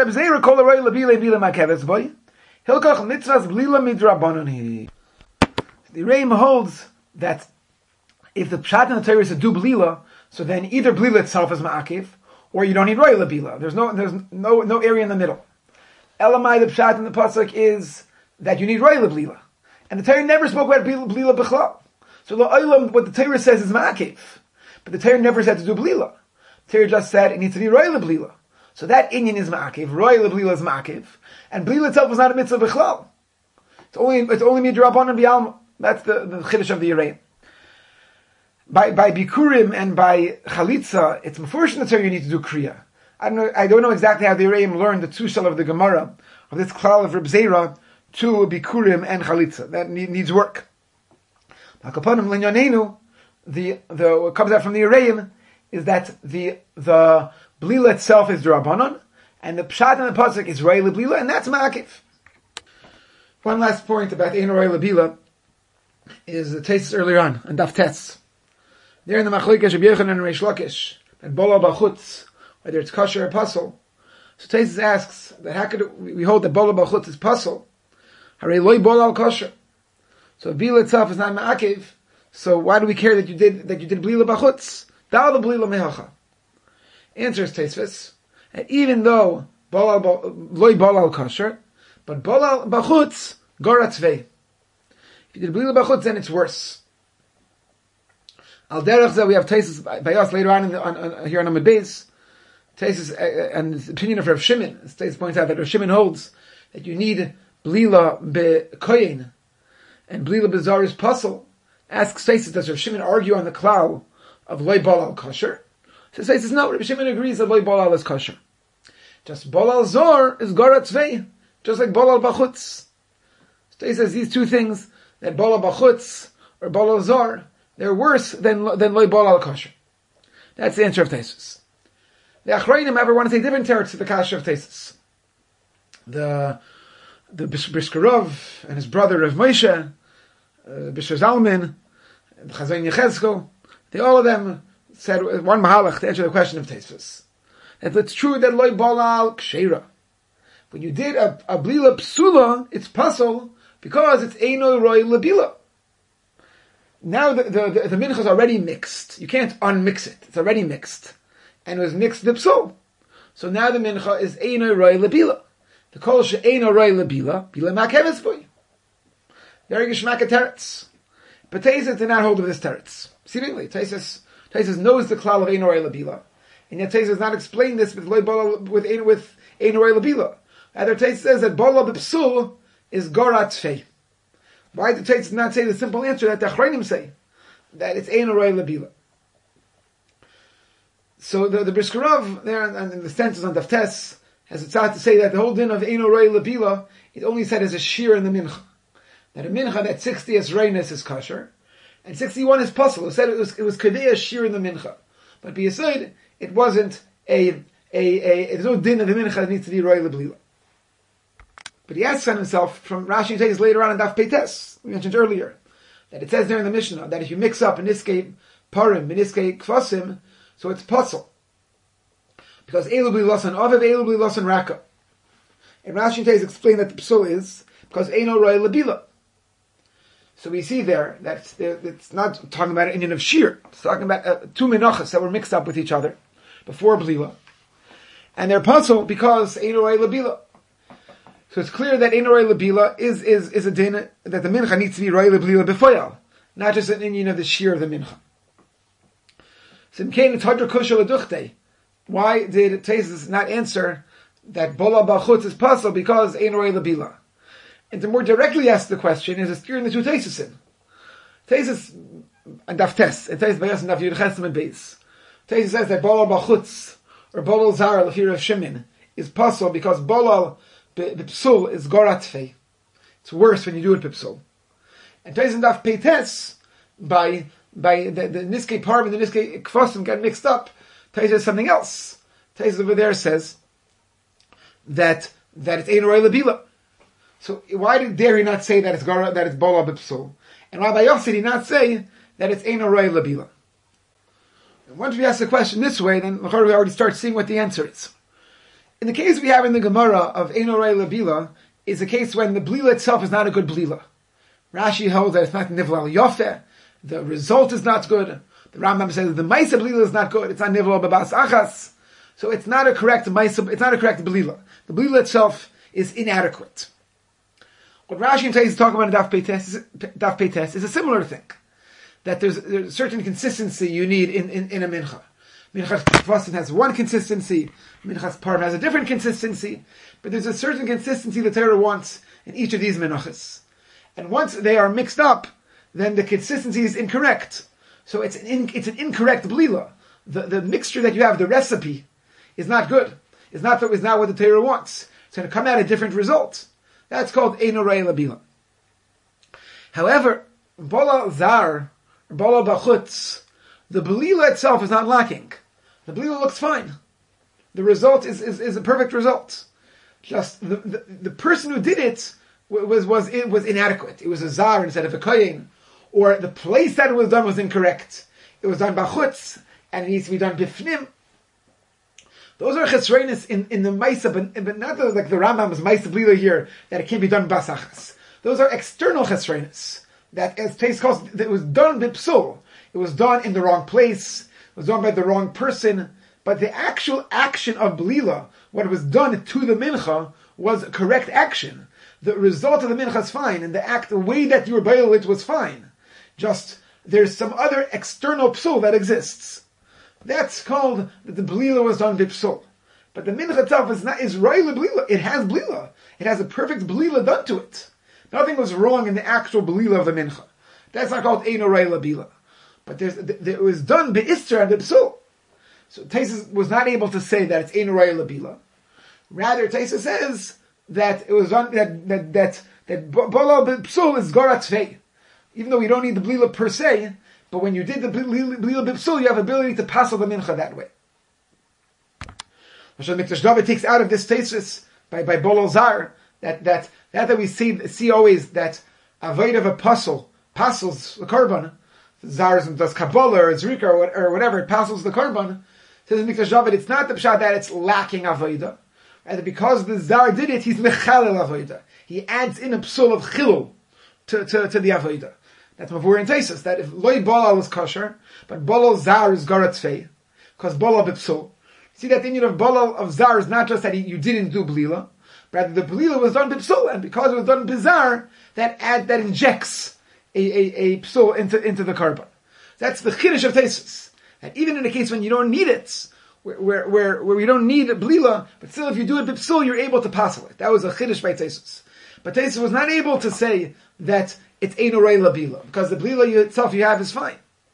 Reim holds that if the pshat in the Torah is a du blila, so then either blila itself is ma'akiv, or you don't need roy lebila. There's no area in the middle. Elamai, the pshat in the pasuk is that you need roy leblila, and the Torah never spoke about blila b'chlal. So what the Torah says is ma'akev, but the Torah never said to do blila. The Torah just said it needs to be roy leblila. So that inyan is ma'akev, roy leblila is ma'akev, and blila itself is not a mitzvah b'chlal. It's only midrabanan b'alma. That's the chiddush of the Yereim. By bikurim and by chalitza, it's mefurish in the Torah you need to do kriya. I don't know exactly how the Yereim learned the tushal of the Gemara of this klal of Reb Zera to bikurim and chalitza. That needs work. What comes out from the Yereim is that the blila itself is drabanan, and the pshat and the pasuk is rei leblila, and that's ma'akiv. One last point about ein rei leblila is the Tosfos earlier on Daf Tes. There in the machlokes of Yochanan and Reish Lakish, and bola b'chutz, whether it's kosher or pasul. So Tosfos asks that how could we hold that bola b'chutz is pasul? Harei loy bola al kosher. So bila itself is not ma'akiv. So why do we care that you did blila b'chutz? Dal the blila mehacha. Answers Tosfos, and even though loy bolal kosher, but bolal b'chutz goratzvei. If you did blila b'chutz, then it's worse. Al derech zeh, we have Tosfos by us later on here on Amud Beis. Tosfos and the opinion of Rav Shimon. Tosfos points out that Rav Shimon holds that you need blila b'koyin and blila b'zar is puzzle. Asks Tosfos, does Rav Shimon argue on the klal of loy bolal kosher? So Tosfos, no, Rav Shimon agrees that loy bolal is kosher. Just bolal zor is goratzvei, just like bolal b'chutz. Tosfos says these two things, that bolal b'chutz or bolal zor, they're worse than loy bolal kosher. That's the answer of Tosfos. The Achrayim ever want to take different teretz to the kasha of Tosfos. The Brisker Rov and his brother Rav Moshe, Bishur Zalman, Chazon Yechezkel, all of them said one mahalach to answer the question of Tosfos. That it's true that loy bolal kshera. When you did a blila psula, it's puzzle because it's eino roy labila. Now the mincha is already mixed. You can't unmix it. It's already mixed. And it was mixed with psul. So now the mincha is eino roy labila. The kol she eino roy labila, bila makeves for you. Very geshmak teretz. But Tosfos did not hold of this teretz. Seemingly, Tosfos knows the klal of eino roy labila. And yet Tosfos does not explain this with eino roy labila. Rather, Tosfos says that bola b'psul is gorat fei. Why did Tosfos not say the simple answer that the Achrayim say? That it's eino roy labila. So the Brisker Rov there, and in the stanzas on Daftes, has it to say that the whole din of eino roy labila is only said as a shir in the mincha. That a mincha that 60 esreinus is kosher, and 61 is puzzle. It said it was kadei shir in the mincha. But b'yesod, it wasn't there's no din of the mincha that needs to be roy labila. But he asks on himself from Rashi and Tosfos later on in Daf Peites, we mentioned earlier, that it says there in the Mishnah that if you mix up niskei parim, niskei kvasim, so it's puzzle. Because elu bli losan aviv, elu bli losan raka. And Rashi and Tosfos explain that the psul is because eino roy labila. So we see there that it's not talking about an Indian of shir. It's talking about two menachas that were mixed up with each other before blila. And they're puzzle because eino roy labila. So it's clear that eino roy labila is a din that the mincha needs to be roy labila b'foyal, not just an Indian of the shir of the mincha. So in Kain, it's hadra kusha laduchte. Why did Tosfos not answer that bola b'chutz is puzzle because eino roy labila? And to more directly ask the question is a steer in the two Tosfos in. Tosfos and Daftes, and Tosfos by us and Daf Yud Ches and Beis. Tosfos says that bola b'chutz or bola zar l'fir of Shimon is puzzle because bola b'psul is gorat fei. It's worse when you do it b'psul. And Tosfos and Daf Peites, by the niskei parv and the niskei kvasim get mixed up, Tosfos says something else. Tosfos over there says that it's eino roy labila. So why dare he not say that it's bola b'psul? And why by Yosef did he not say that it's eino roy labila? And once we ask the question this way, then we already start seeing what the answer is. In the case we have in the Gemara of eino roy labila, is a case when the blila itself is not a good blila. Rashi holds that it's not nivla yofeh. The result is not good. The Rambam says the ma'isa blila is not good. It's not nivla babas achas. So it's not a correct ma'isa. It's not a correct blila. The blila itself is inadequate. What Rashi and Tosfos talk about in Daf Peites is a similar thing. That there's a certain consistency you need in a mincha. Minchas Kvasim has one consistency. Minchas Parv has a different consistency. But there's a certain consistency the Torah wants in each of these minachas. And once they are mixed up, then the consistency is incorrect. So it's an incorrect blila. The mixture that you have, the recipe, is not good. It's not what the Torah wants. It's going to come out a different result. That's called eino roy labila. However, bola zar, bola b'chutz, the blila itself is not lacking. The blila looks fine. The result is a perfect result. Just the person who did it was inadequate. It was a zar instead of a kohen, or the place that it was done was incorrect. It was done b'chutz, and it needs to be done bifnim. Those are chesreinis in the Maisa, but not like the Rambam's Maisa Blila here, that it can't be done basachas. Those are external chesreinis. that as Tais calls, that it was done bipsul. It was done in the wrong place. It was done by the wrong person. But the actual action of Blila, what was done to the mincha, was a correct action. The result of the mincha is fine, and the way that you were bail it was fine. Just there's some other external psul that exists. That's called that the Blila was done bipsul. But the mincha itself is roila blila. It has blila. It has a perfect blila done to it. Nothing was wrong in the actual blila of the mincha. That's not called eino roila blila. But it was done be'isra and bipsul. So Taisus was not able to say that it's eino roila blila. Rather, Taisus says that it was done that bolal bipsul is gorat tvei. Even though you don't need the blila per se, but when you did the blila bipsul, you have ability to pass the mincha that way. Mashal Mikdash David takes out of this Taisus by bolal zar that we see always that avoid of a passes the korban. Zar does kabbalah or zrika or whatever, it passes the korban. Says Mikdash David, it's not the pshat that it's lacking avodah. Rather, because the zar did it, he's mechalel avodah. He adds in a psul of chilul to the avodah. That's mavur in Taisus, that if loy bolal is kosher, but bolal zar is garatzvei, because bolal b'psul. See that the union of bolal of zar is not just that you didn't do blila, rather the blila was done b'psul, and because it was done b'zar, that injects a psul into the korban. That's the chiddush of Taisus. And even in a case when you don't need it, where we don't need a blila, but still if you do it b'psul, you're able to pass it. That was a chiddush by Taisus. But Taisus was not able to say that it's eino roila blila, because the blila itself you have is fine.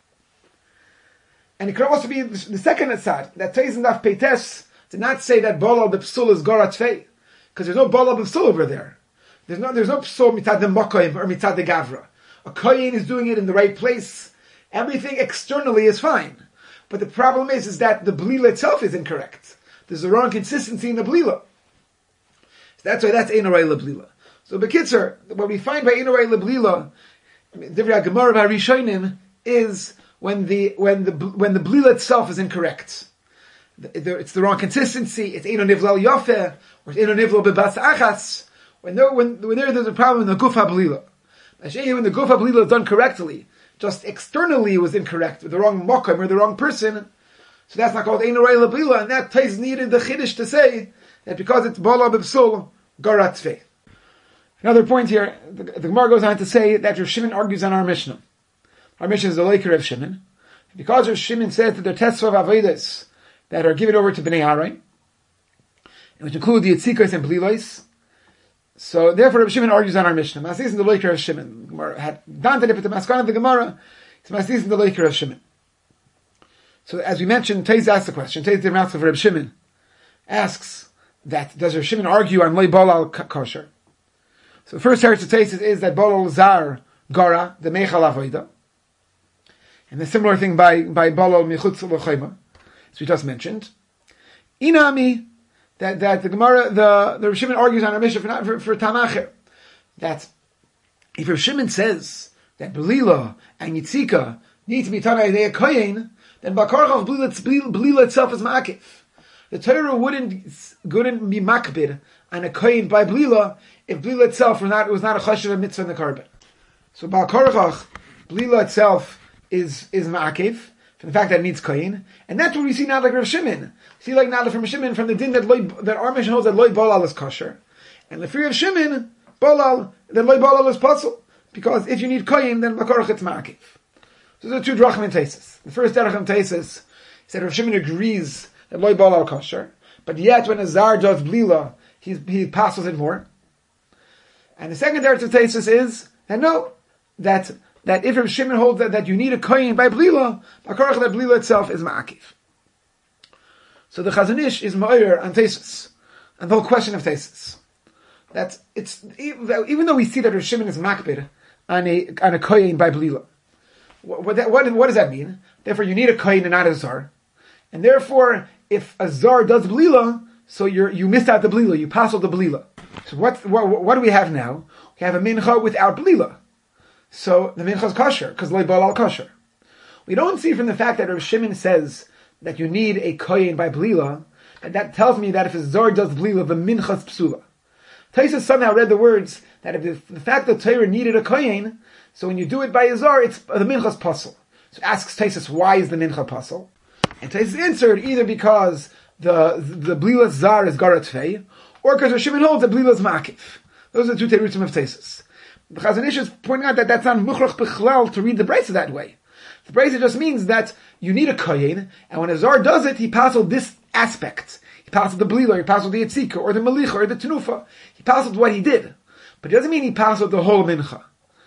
And it could also be the second asad, that Taisus and Daf Peites did not say that bolal b'psul is gorat tvei, because there's no bolal b'psul over there. There's no psul mitad the mokoim or mitad the gavra. A koyin is doing it in the right place. Everything externally is fine. But the problem is that the blila itself is incorrect. There's a wrong consistency in the blila. So that's why that's eino roila blila. So Bekitzer, what we find by eino roila blila, Divrei Gemara Rishonim, is when the blila itself is incorrect. It's the wrong consistency. It's eino nivlal yafeh, or it's eino nivlal bebas achas. When there's a problem in the gufa blila. When the gufa blila is done correctly, just externally it was incorrect, with the wrong mokum or the wrong person, so that's not called eino roila blila, and that place needed the chiddush to say that because it's bolal b'psul, gorat tvei. Another point here, the Gemara goes on to say that Rav Shimon argues on our Mishnah. Our Mishnah is the Leiker of Shimon. Because Rav Shimon said that there are tests of Avedas that are given over to Bnei Aaron, which include the Yitzikos and Blilos. So therefore Rav Shimon argues on our Mishnah. Masis is the Leiker of Shimon. Gemara had Dante but the Maskan of the Gemara. It's Masis is the Leiker of Shimon. So as we mentioned, Teiz asked the question. Teiz the mouth of Rav Shimon asks that does Rav Shimon argue on Loi Bolal kosher? So the first heritage is that Bolal Zar Gara, the Meichal Avoida. And the similar thing by Bolal Michutz L'Chayma, as we just mentioned. Inami, that the Gemara, the Rav Shimon argues on our Mishnah for Tamacher, that if Rav Shimon says that Belila and Yitzika need to be Tanai Dei Koyin, then Bakarchach Belila itself is Ma'akif. The Torah wouldn't be makbid on a koyin by blila if blila itself was not a chashuv mitzvah in the korban. So Baal Korachach, blila itself is ma'akev from the fact that it needs koyin, and that's what we see now like Rav Shimon. See like now from Rav Shimon from the din that our mission holds that loy bolal is kosher, and the fear of Shimon bolal that loy bolal is puzzle, because if you need koyin then Baal Korachach it's ma'akev. So there are two drachim and tesis. The first drachim and tesis is that Rav Shimon agrees that loy bolal kosher, but yet when a zar does blila, he passes it more. And the second tesis is that no, that if Rav Shimon holds that you need a koyin by blila, Bakarach that blila itself is ma'akiv. So the Chazon Ish is ma'ir on tesis, and the whole question of tesis. That it's even though we see that Rav Shimon is makbid on a koyin by blila, what does that mean? Therefore, you need a koyin and not a zar, and therefore, if a zar does blila, so you missed out the blila, you passed the blila. So what do we have now? We have a mincha without blila. So the mincha is kosher, because loy bolal kosher. We don't see from the fact that Rav Shimon says that you need a koyin by blila, that tells me that if a zar does blila, the mincha is psula. Taisus somehow read the words that if the fact that Torah needed a koyin, So when you do it by a zar, it's the mincha's puzzle. So asks Taisus, why is the mincha puzzle? And Taisus answered, either because the blilas zar is garat fei, or because Shimon holds that blilas makif. Those are the two terutzim of Taisus. The Chazon Ish is pointing out that that's not mukhrach bichlal to read the brisa that way. The brisa just means that you need a kohen, and when a zar does it, he passes this aspect. He passes the blila, he passes the yitzika, or the malicha, or the tenufa. He passes what he did. But it doesn't mean he passes the whole mincha.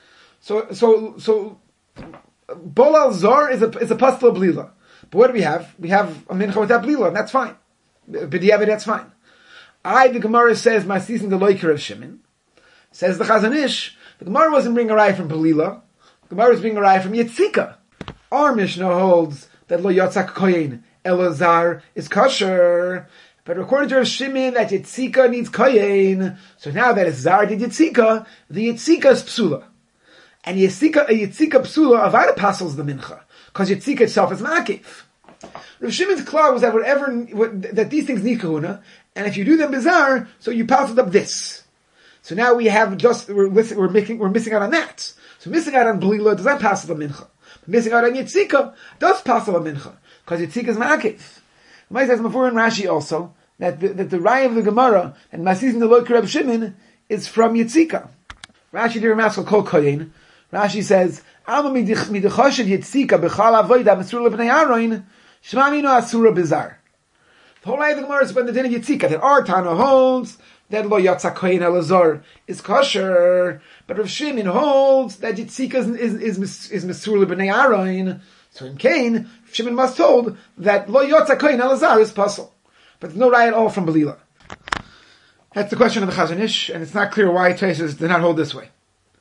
So bolal zar is a pastel blila. But what do we have? We have a mincha without blila, and that's fine. B'diavad, that's fine. The Gemara says, Masisin the loiker of Shimon. Says the Chazon Ish, the Gemara wasn't bringing a raya from blila. The Gemara was bringing a raya from yitzika. Our Mishnah holds that lo yatzak koyin elazar is kosher, but according to Rav Shimon, that yitzika needs koyin. So now that it's zar did yitzika, the yitzika is psula, and a yitzika psula avada pasels the mincha because yitzika itself is makif. Rav Shimon's klal was that that these things need kahuna, and if you do them bizarre, so you pass up this. So now we have we're missing out on that. So missing out on blila does not pass the mincha. Missing out on Yitzika does pass a mincha, because Yitzika is ma'akiv. Ma'ay says before in Rashi also, that the Raya of the Gemara, and Masizin the Loiker Reb Shimon, is from Yitzika. Rashi dir Maskal Kol Koyin, Rashi says, Alma midechoshed Yitzika b'chal avoida mesur lebnei Aroin, shema mino asura bizar. The whole Raya of the Gemara is about the din of Yitzika, that our Tana holds, that lo yatsa koyin elazar is kosher, but Rav Shimon holds that Yitzika is mesur lebnei Aroin. So in Cain, Rav Shimon must hold that lo yatsa koyin elazar is puzzle, but there's no raya at all from Belila. That's the question of the Chazon Ish, and it's not clear why Taisus did not hold this way.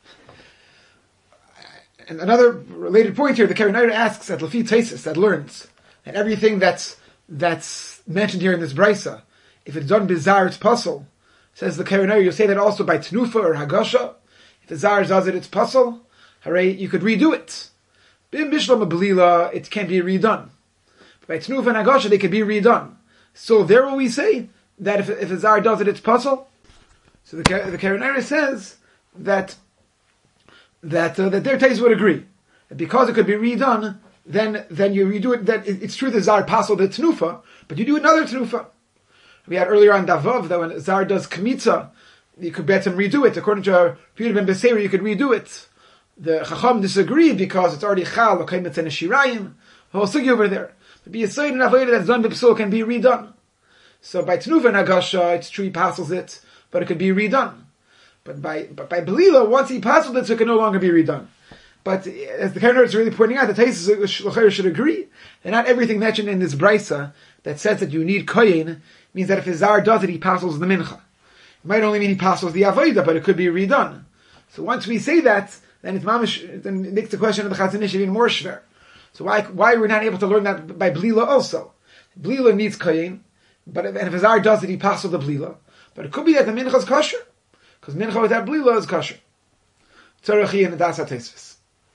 And another related point here, the Karanayra asks that Lafi Taisus that learns that everything that's mentioned here in this brisa, if it's done bizarre, it's puzzle. Says the Karanayra, you'll say that also by Tnufa or Hagasha. If the Zar does it, it's puzzle. Hooray, you could redo it. Bim Bishlam Belila, it can't be redone. But by Tnufa and Hagasha, they can be redone. So there will we say that if a Zar does it, it's puzzle. So the Karanayra says that their taste would agree. That because it could be redone, then you redo it, that it's true the Zar puzzle the Tnufa, but you do another Tnufa. We had earlier on Davav that when Zar does Kmitza, you could bet him redo it. According to Peter ben Beseir, you could redo it. The Chacham disagreed because it's already Chal, L'kaimetz and Shirayim, the whole sugi over there. But be a Yisayid and Avodah that's done B'Psul can be redone. So by Tnufa and Hagasha, it's true he passes it, but it could be redone. But by Belila, once he passes it, so it can no longer be redone. But as the Karanayra is really pointing out, the Taisus should agree that not everything mentioned in this brisa that says that you need koyin means that if his Zar does it, he passes the mincha. It might only mean he passes the avodah, but it could be redone. So once we say that, then it's mamish, then it makes the question of the Chazon Ish even more shver. So why are we not able to learn that by Blila also? Blila needs koyin, but if his Zar does it, he passes the Blila. But it could be that the mincha is kosher, because mincha without Blila is kosher. Tzarachi and the Das HaTesvis.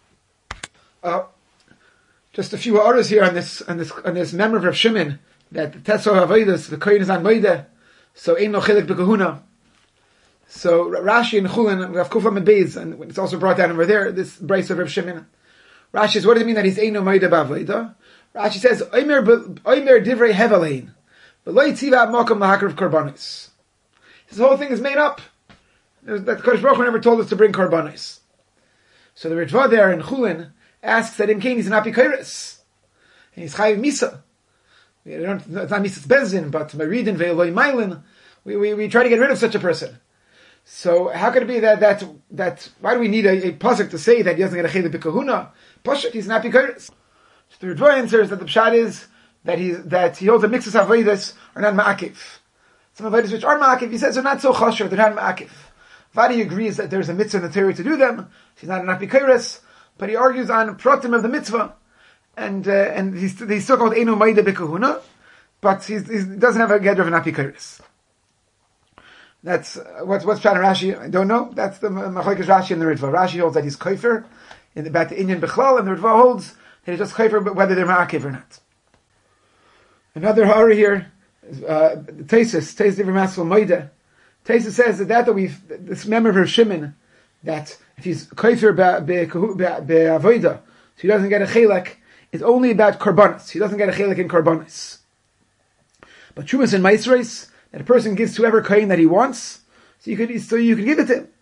Just a few orders here on this memory of Rav Shimon, that the Tetzor Avodas, the Koyin is on Moide, so ain't no Chilik B'Kahuna. So Rashi and Chulin, we have Kufa Medbeiz, and it's also brought down over there, this brace of Rav Shimon. Rashi says, what does it mean that he's ain't no Moide B'Avodah? Rashi says, Oimer Divrei Hevelein, V'lo Yitziva Mokam Lahakar Karbanis. This whole thing is made up. That the Kodesh Baruch Hu never told us to bring Karbanis. So the Ritva there in Chulin asks that in Cain he's an Apikairis, and he's Chayiv Misa. It's not Mises Bezin, but Meridin Ve'eloi Mailin. We try to get rid of such a person. So how could it be that why do we need a pasuk to say that he doesn't get a chayil b'kahuna? Pasuk, he's not b'kairis. So the Ritva answers that the pshat is that he holds a mix of avodas are not ma'akiv. Some avodas which are ma'akiv, he says, are not so chosher, they're not ma'akiv. Vadi agrees that there's a mitzvah in the Torah to do them. He's not b'kairis, but he argues on pratim of the mitzvah. And he's still called Einu Maida B'Kahuna, but he doesn't have a gedr of an apikaris. That's what's Pshat Rashi. I don't know. That's the Machlekes Rashi and the Ritva. Rashi holds that he's kofer about the Inyan B'Chlal, and the Ritva holds that he's just kofer, but whether they're ma'akiv or not. Another hara here, Taisus Divrei Maskal Maida. Taisus says that this memory of Rav Shimon, that if he's kaifer be'avoida, so he doesn't get a chelek, it's only about korbanos. He doesn't get a chelek in korbanos. But Trumas and Maisreis, that a person gives to whoever kohen that he wants, so you could give it to him.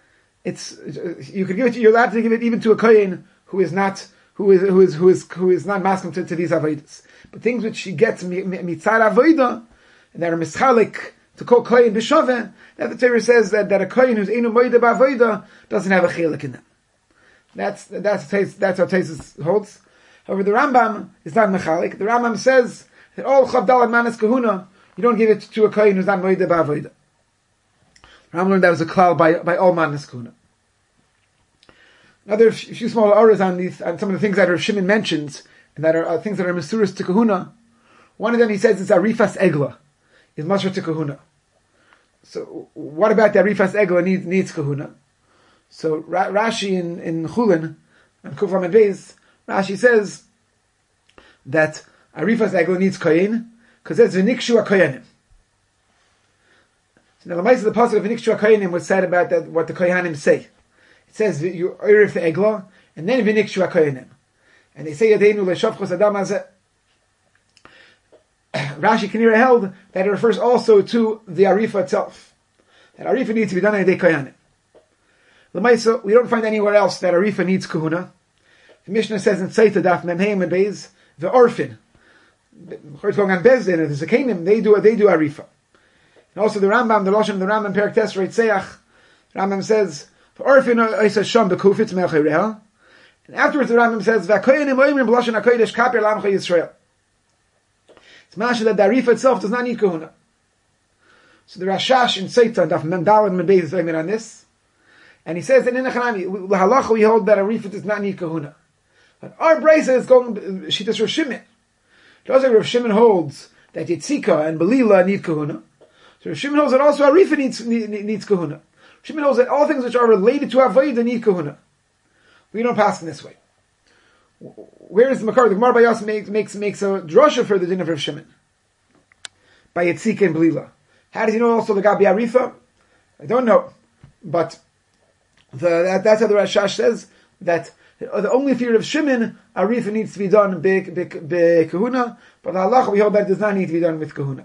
You're allowed to give it even to a kohen who is not masking to these avodas. But things which he gets mitzad avoda, that are mischalik to call kohen b'shaveh, that the Torah says that a kohen who's enu moida b'avoda doesn't have a chelik in them. That's how Taisus holds. However, the Rambam is not mechalik. The Rambam says that all chavdal manas kahuna, you don't give it to a kohen who's not moida b'avoda. Rambam learned that was a klal by all manas kahuna. Another few small auras on some of the things that Rav Shimon mentions, and that are things that are mesuras to kahuna. One of them, he says, is arifas egla, is mashra to kahuna. So, what about the arifas egla needs kahuna? So, Rashi in Chulin, and Kufam and Beis, Rashi says that arifas egla needs kohen, because it's v'nikshu ha-kohenim. So now, the mice of the pasuk of v'nikshu ha-kohenim was said about that, what the kohanim say. It says you irif the egla, and then v'nikshu ha-kohenim. And they say yadeinu le'shavchos adam hazeh. Rashi Kanira held that it refers also to the arifa itself. That arifa needs to be done on a day kohanim. L'maisa, we don't find anywhere else that arifa needs kahuna. The Mishnah says in Tzayta Daf Memheim and Beis, the orphan. It's going on Bezdin, and the Zakanim, they do arifa. And also the Rambam, the Lashon of the Rambam, Perak Tesrei Tzeach, Rambam says, the orphan is a sham bekufitz me'achireha. And afterwards the Rambam says, V'akoyenim oimrim b'lashon ha'kodesh kaper lamcha Yisrael. It's masha that the arifa itself does not need kahuna. So the Rashash in Tzayta Daf Mendal and Beis is on this. And he says that in the Chanami, halacha we hold that arifa does not need kahuna. But our brisa is going Shittas Rav Shimon. It also Rav Shimon holds that Yitzika and Belila need kahuna. So Rav Shimon holds that also arifa needs kahuna. Rav Shimon holds that all things which are related to avodah need kahuna. We don't pass in this way. Where is the Makar? The Gemara by us makes a drasha for the din of Rav Shimon by Yitzika and Belila. How does he know also the Gabi arifa? I don't know, but that's how the Rashash says that the only fear of Shimon, arifa needs to be done be kahuna, but the halacha we hold that does not need to be done with kahuna.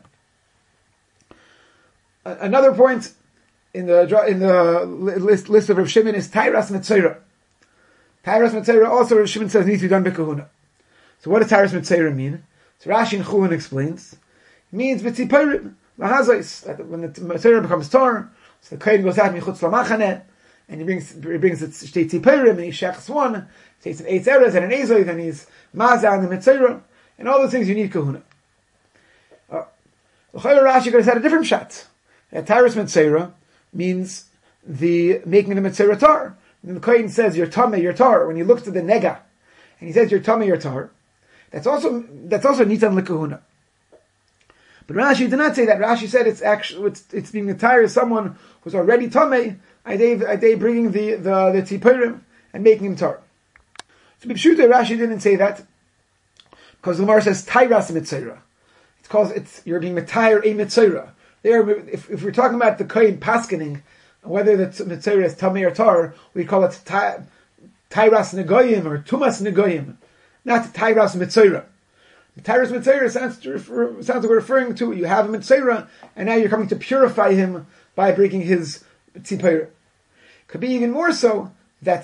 Another point in the list of Rav Shimon is Tairas Metzora. Tairas Metzora also Rav Shimon says needs to be done by kahuna. So what does Tairas Metzora mean? So Rashi in Chulin explains. It means B'tzipirim lahazos, that when the Metzora becomes tar, so the kohen goes out michutz lamachaneh, and he brings the shtei tzipirim, and he shechs one, takes an eitz eres and an ezoid, and he's mazah on the Metzora, and all those things you need kahuna. The Chayr Rashi could have said a different shot. That Tairas Metzora means the making the Metzora tar. And the Kohen says, your tameh, your tar. When he looks at the nega, and he says, your tameh, your tar, that's also nitan lekahuna. But Rashi did not say that. Rashi said it's being the tire of someone who's already tameh, they bringing the tzipirim and making him tar. So B'pshuta, Rashi didn't say that, because the Gemara says, Tairas Metzora. You're being metayr a Metzora. There, if we're talking about the Kohen paskening, whether the Metzora is Tamei or Tar, we call it Tairas Negoyim or Tumas Negoyim, not Tairas Metzora. Tairas Metzora sounds like we're referring to you have a Metzora, and now you're coming to purify him by breaking his tzipora. Could be even more so that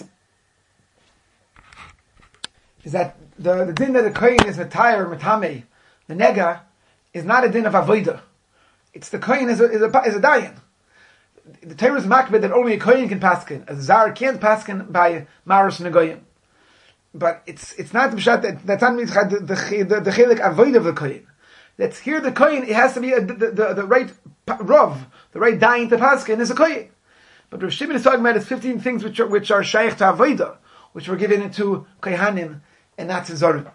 the din that the Kohen is Metayr or Metamei, the Nega, is not a din of avodah. It's the kohen is a dayan. The Torah is makbid that only a kohen can paskin. A zar can't paskin by maros negoyim. But it's not the pshat that's not the chelik avodah of the kohen. That's here the kohen. It has to be the right rav, the right dayan to paskin is a kohen. But Rav Shimon is talking about 15 things which are shaykh to avodah, which were given into kohanim and not to zarim.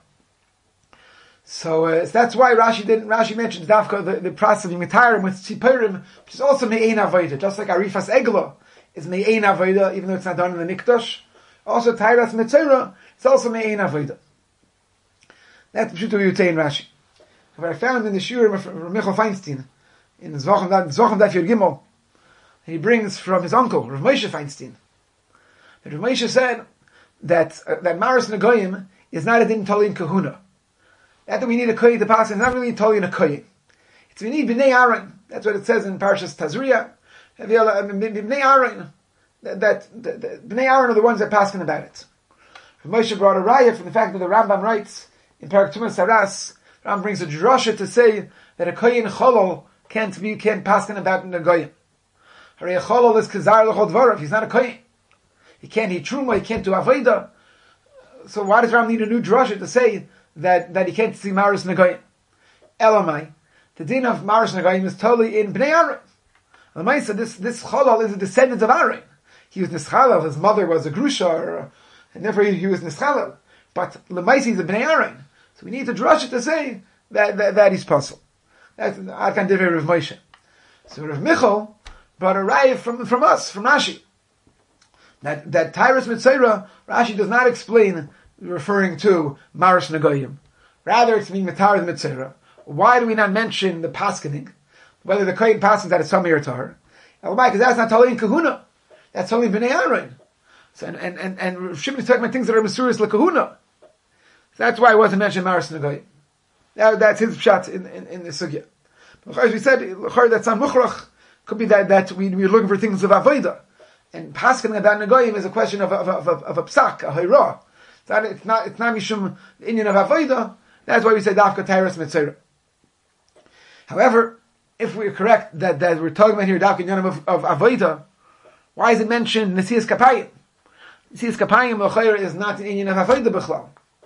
So that's why Rashi mentions Dafka the process of being metarim with tzipirim, which is also me'ein avodah, just like Arifas Egla is me'ein avodah, even though it's not done in the Mikdash. Also Tairas Metzora, it's also me'ein avodah. That's the we would say in Rashi. What I found in the Shur of Michael Feinstein in Zvochem Daf Yud Gimel, he brings from his uncle Rav Moshe Feinstein Rav Moshe said that Maris Nagoyim is not a din tali in kahuna. That we need a kohen to pass, it's not really tali in a kohen. It's we need b'nei Aaron. That's what it says in Parshas Tazria. B'nei Aaron. That b'nei Aaron are the ones that pass about it. Rav Moshe brought a raya from the fact that the Rambam writes in Parak Tumas Saras. Rambam brings a drasha to say that a kohen cholol can't pass about in the goyim. Hare a cholol is kazar l'chol dvarav. He's not a kohen. He can't eat truma. He can't do avodah. So why does Rambam need a new drasha to say that he can't see Maris Nagoyim? Elamai, the din of Maris Nagoyim is totally in Bnei Aaron. Lamaisa, this cholol is a descendant of Aaron. He was nischalel. His mother was a grusha, and therefore he was nischalel. But Lamaisa is a Bnei Aaron. So we need to drasha to say that he's puzzled. That's Akan Divrei Rav Moshe. So Rav Michal brought a raya from us, from Rashi. That Tyrus Mitzayra, Rashi does not explain referring to Maris Nagoyim. Rather, it's being Matar the Mitzayra. Why do we not mention the paskening? Whether the Kohen passes that is Samir or Tahar. Because that's not Tali in Kahuna. That's only B'nai Aaron. So, and Shimon is talking about things that are Masuris LaKahuna. So that's why I wasn't mentioning Maris Nagoyim. That's his pshat in the sugya. But as we said, that's on Mukhrach. Could be that we're looking for things of Avodah. And paskening about Nagoyim is a question of a psak, a hayrah. It's not mishum inyan of avodah. That's why we say dafka tyrus mitzvah. However, if we're correct that we're talking about here dafka inyan of avodah, why is it mentioned Nesias Kapayim? Nesias Kapayim l'chayr is not an inyan of avodah b'chlal.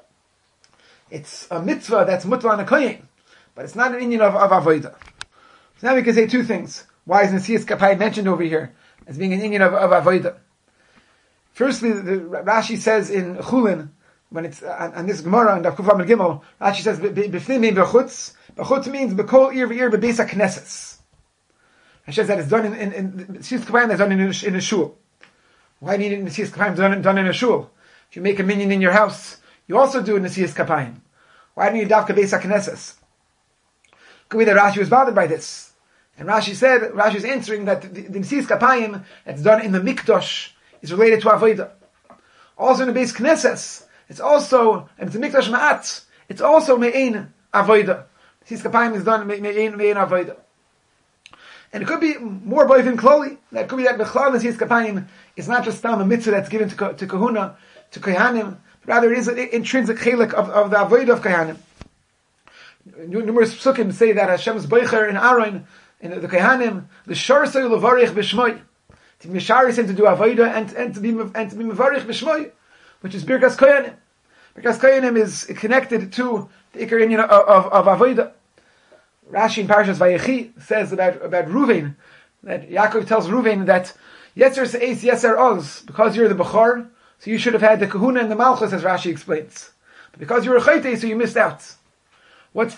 It's a mitzvah that's mutla on a kohen, but it's not an inyan of avodah. So now we can say two things. Why is Nesias Kapayim mentioned over here as being an inyan of avodah? Firstly, Rashi says in Chulin, when it's on this Gemara and Kuf Amud Gimel, Rashi says b'fnim b'chutz. B'chutz means b'kol ir v'ir b'beis haknesses. Rashi says that it's done in Nesias Kapayim that's done in a shul. Why do you need Nesias Kapayim done in a shul? If you make a minyan in your house, you also do Nesias Kapayim. Why do you need dafka beis haknesses? Could be that Rashi was bothered by this, and Rashi is answering that the Nesias Kapayim that's done in the mikdash is related to avodah. Also in the Beis Knesses, it's also, and it's a mikdash ma'at, it's also me'ein avodah. Nesias Kapayim is done me'ein avodah. And it could be more boivin kloli, that could be that Bechlal Nesias Kapayim is not just a mitzvah that's given to kahuna, to kohanim, but rather it is an intrinsic chelik of the avodah of kohanim. Numerous psukim say that Hashem's boicher in Aaron, in the kohanim, the shorsei levarich b'shmoi, to be misharis him to do avodah and to be mevarich b'shmoi, which is birkas koyanim. Birkas koyanim is connected to the ikar inyan of avodah. Rashi in Parshas Vayechi says about Ruvain, that Yaakov tells Ruvain that Yetzer se'es Yetzer oz, because you're the Bechor, so you should have had the kahuna and the malchus, as Rashi explains. But because you were a chayte, so you missed out. What is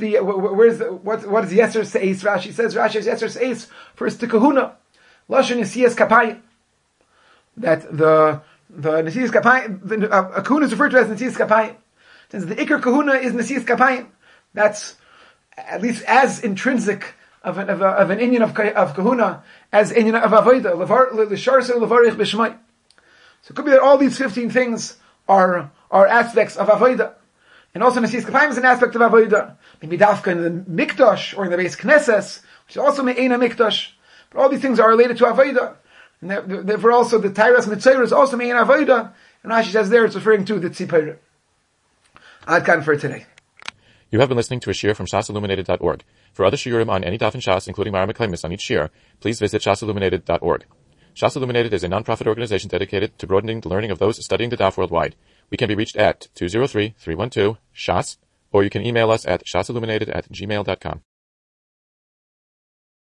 Yetzer se'es? Rashi says Yetzer se'es first to kahuna. Lashon Nesias Kapayim. That the Nesias Kapayim, a kahuna is referred to as Nesias Kapayim. Since the Iker kahuna is Nesias Kapayim, that's at least as intrinsic of an inyan of kahuna as inyan of avodah. L'sharse levarich b'shmai. So it could be that all these 15 things are aspects of avodah. And also Nesias Kapayim is an aspect of avodah. Maybe dafka in the mikdash or in the Beis Knesses, which is also me'ein mikdash. But all these things are related to avodah, and therefore also the Tyrus Mitzayra is also me'ein avodah. And Rashi says there it's referring to the tzipayra. Adkan for today. You have been listening to a shiur from shasilluminated.org. For other shiurim on any daf in Shas, including Mareh Meklaimis on each shiur, please visit shasilluminated.org. Shas Illuminated is a non-profit organization dedicated to broadening the learning of those studying the daf worldwide. We can be reached at 203-312-SHAS, or you can email us at shasilluminated@gmail.com.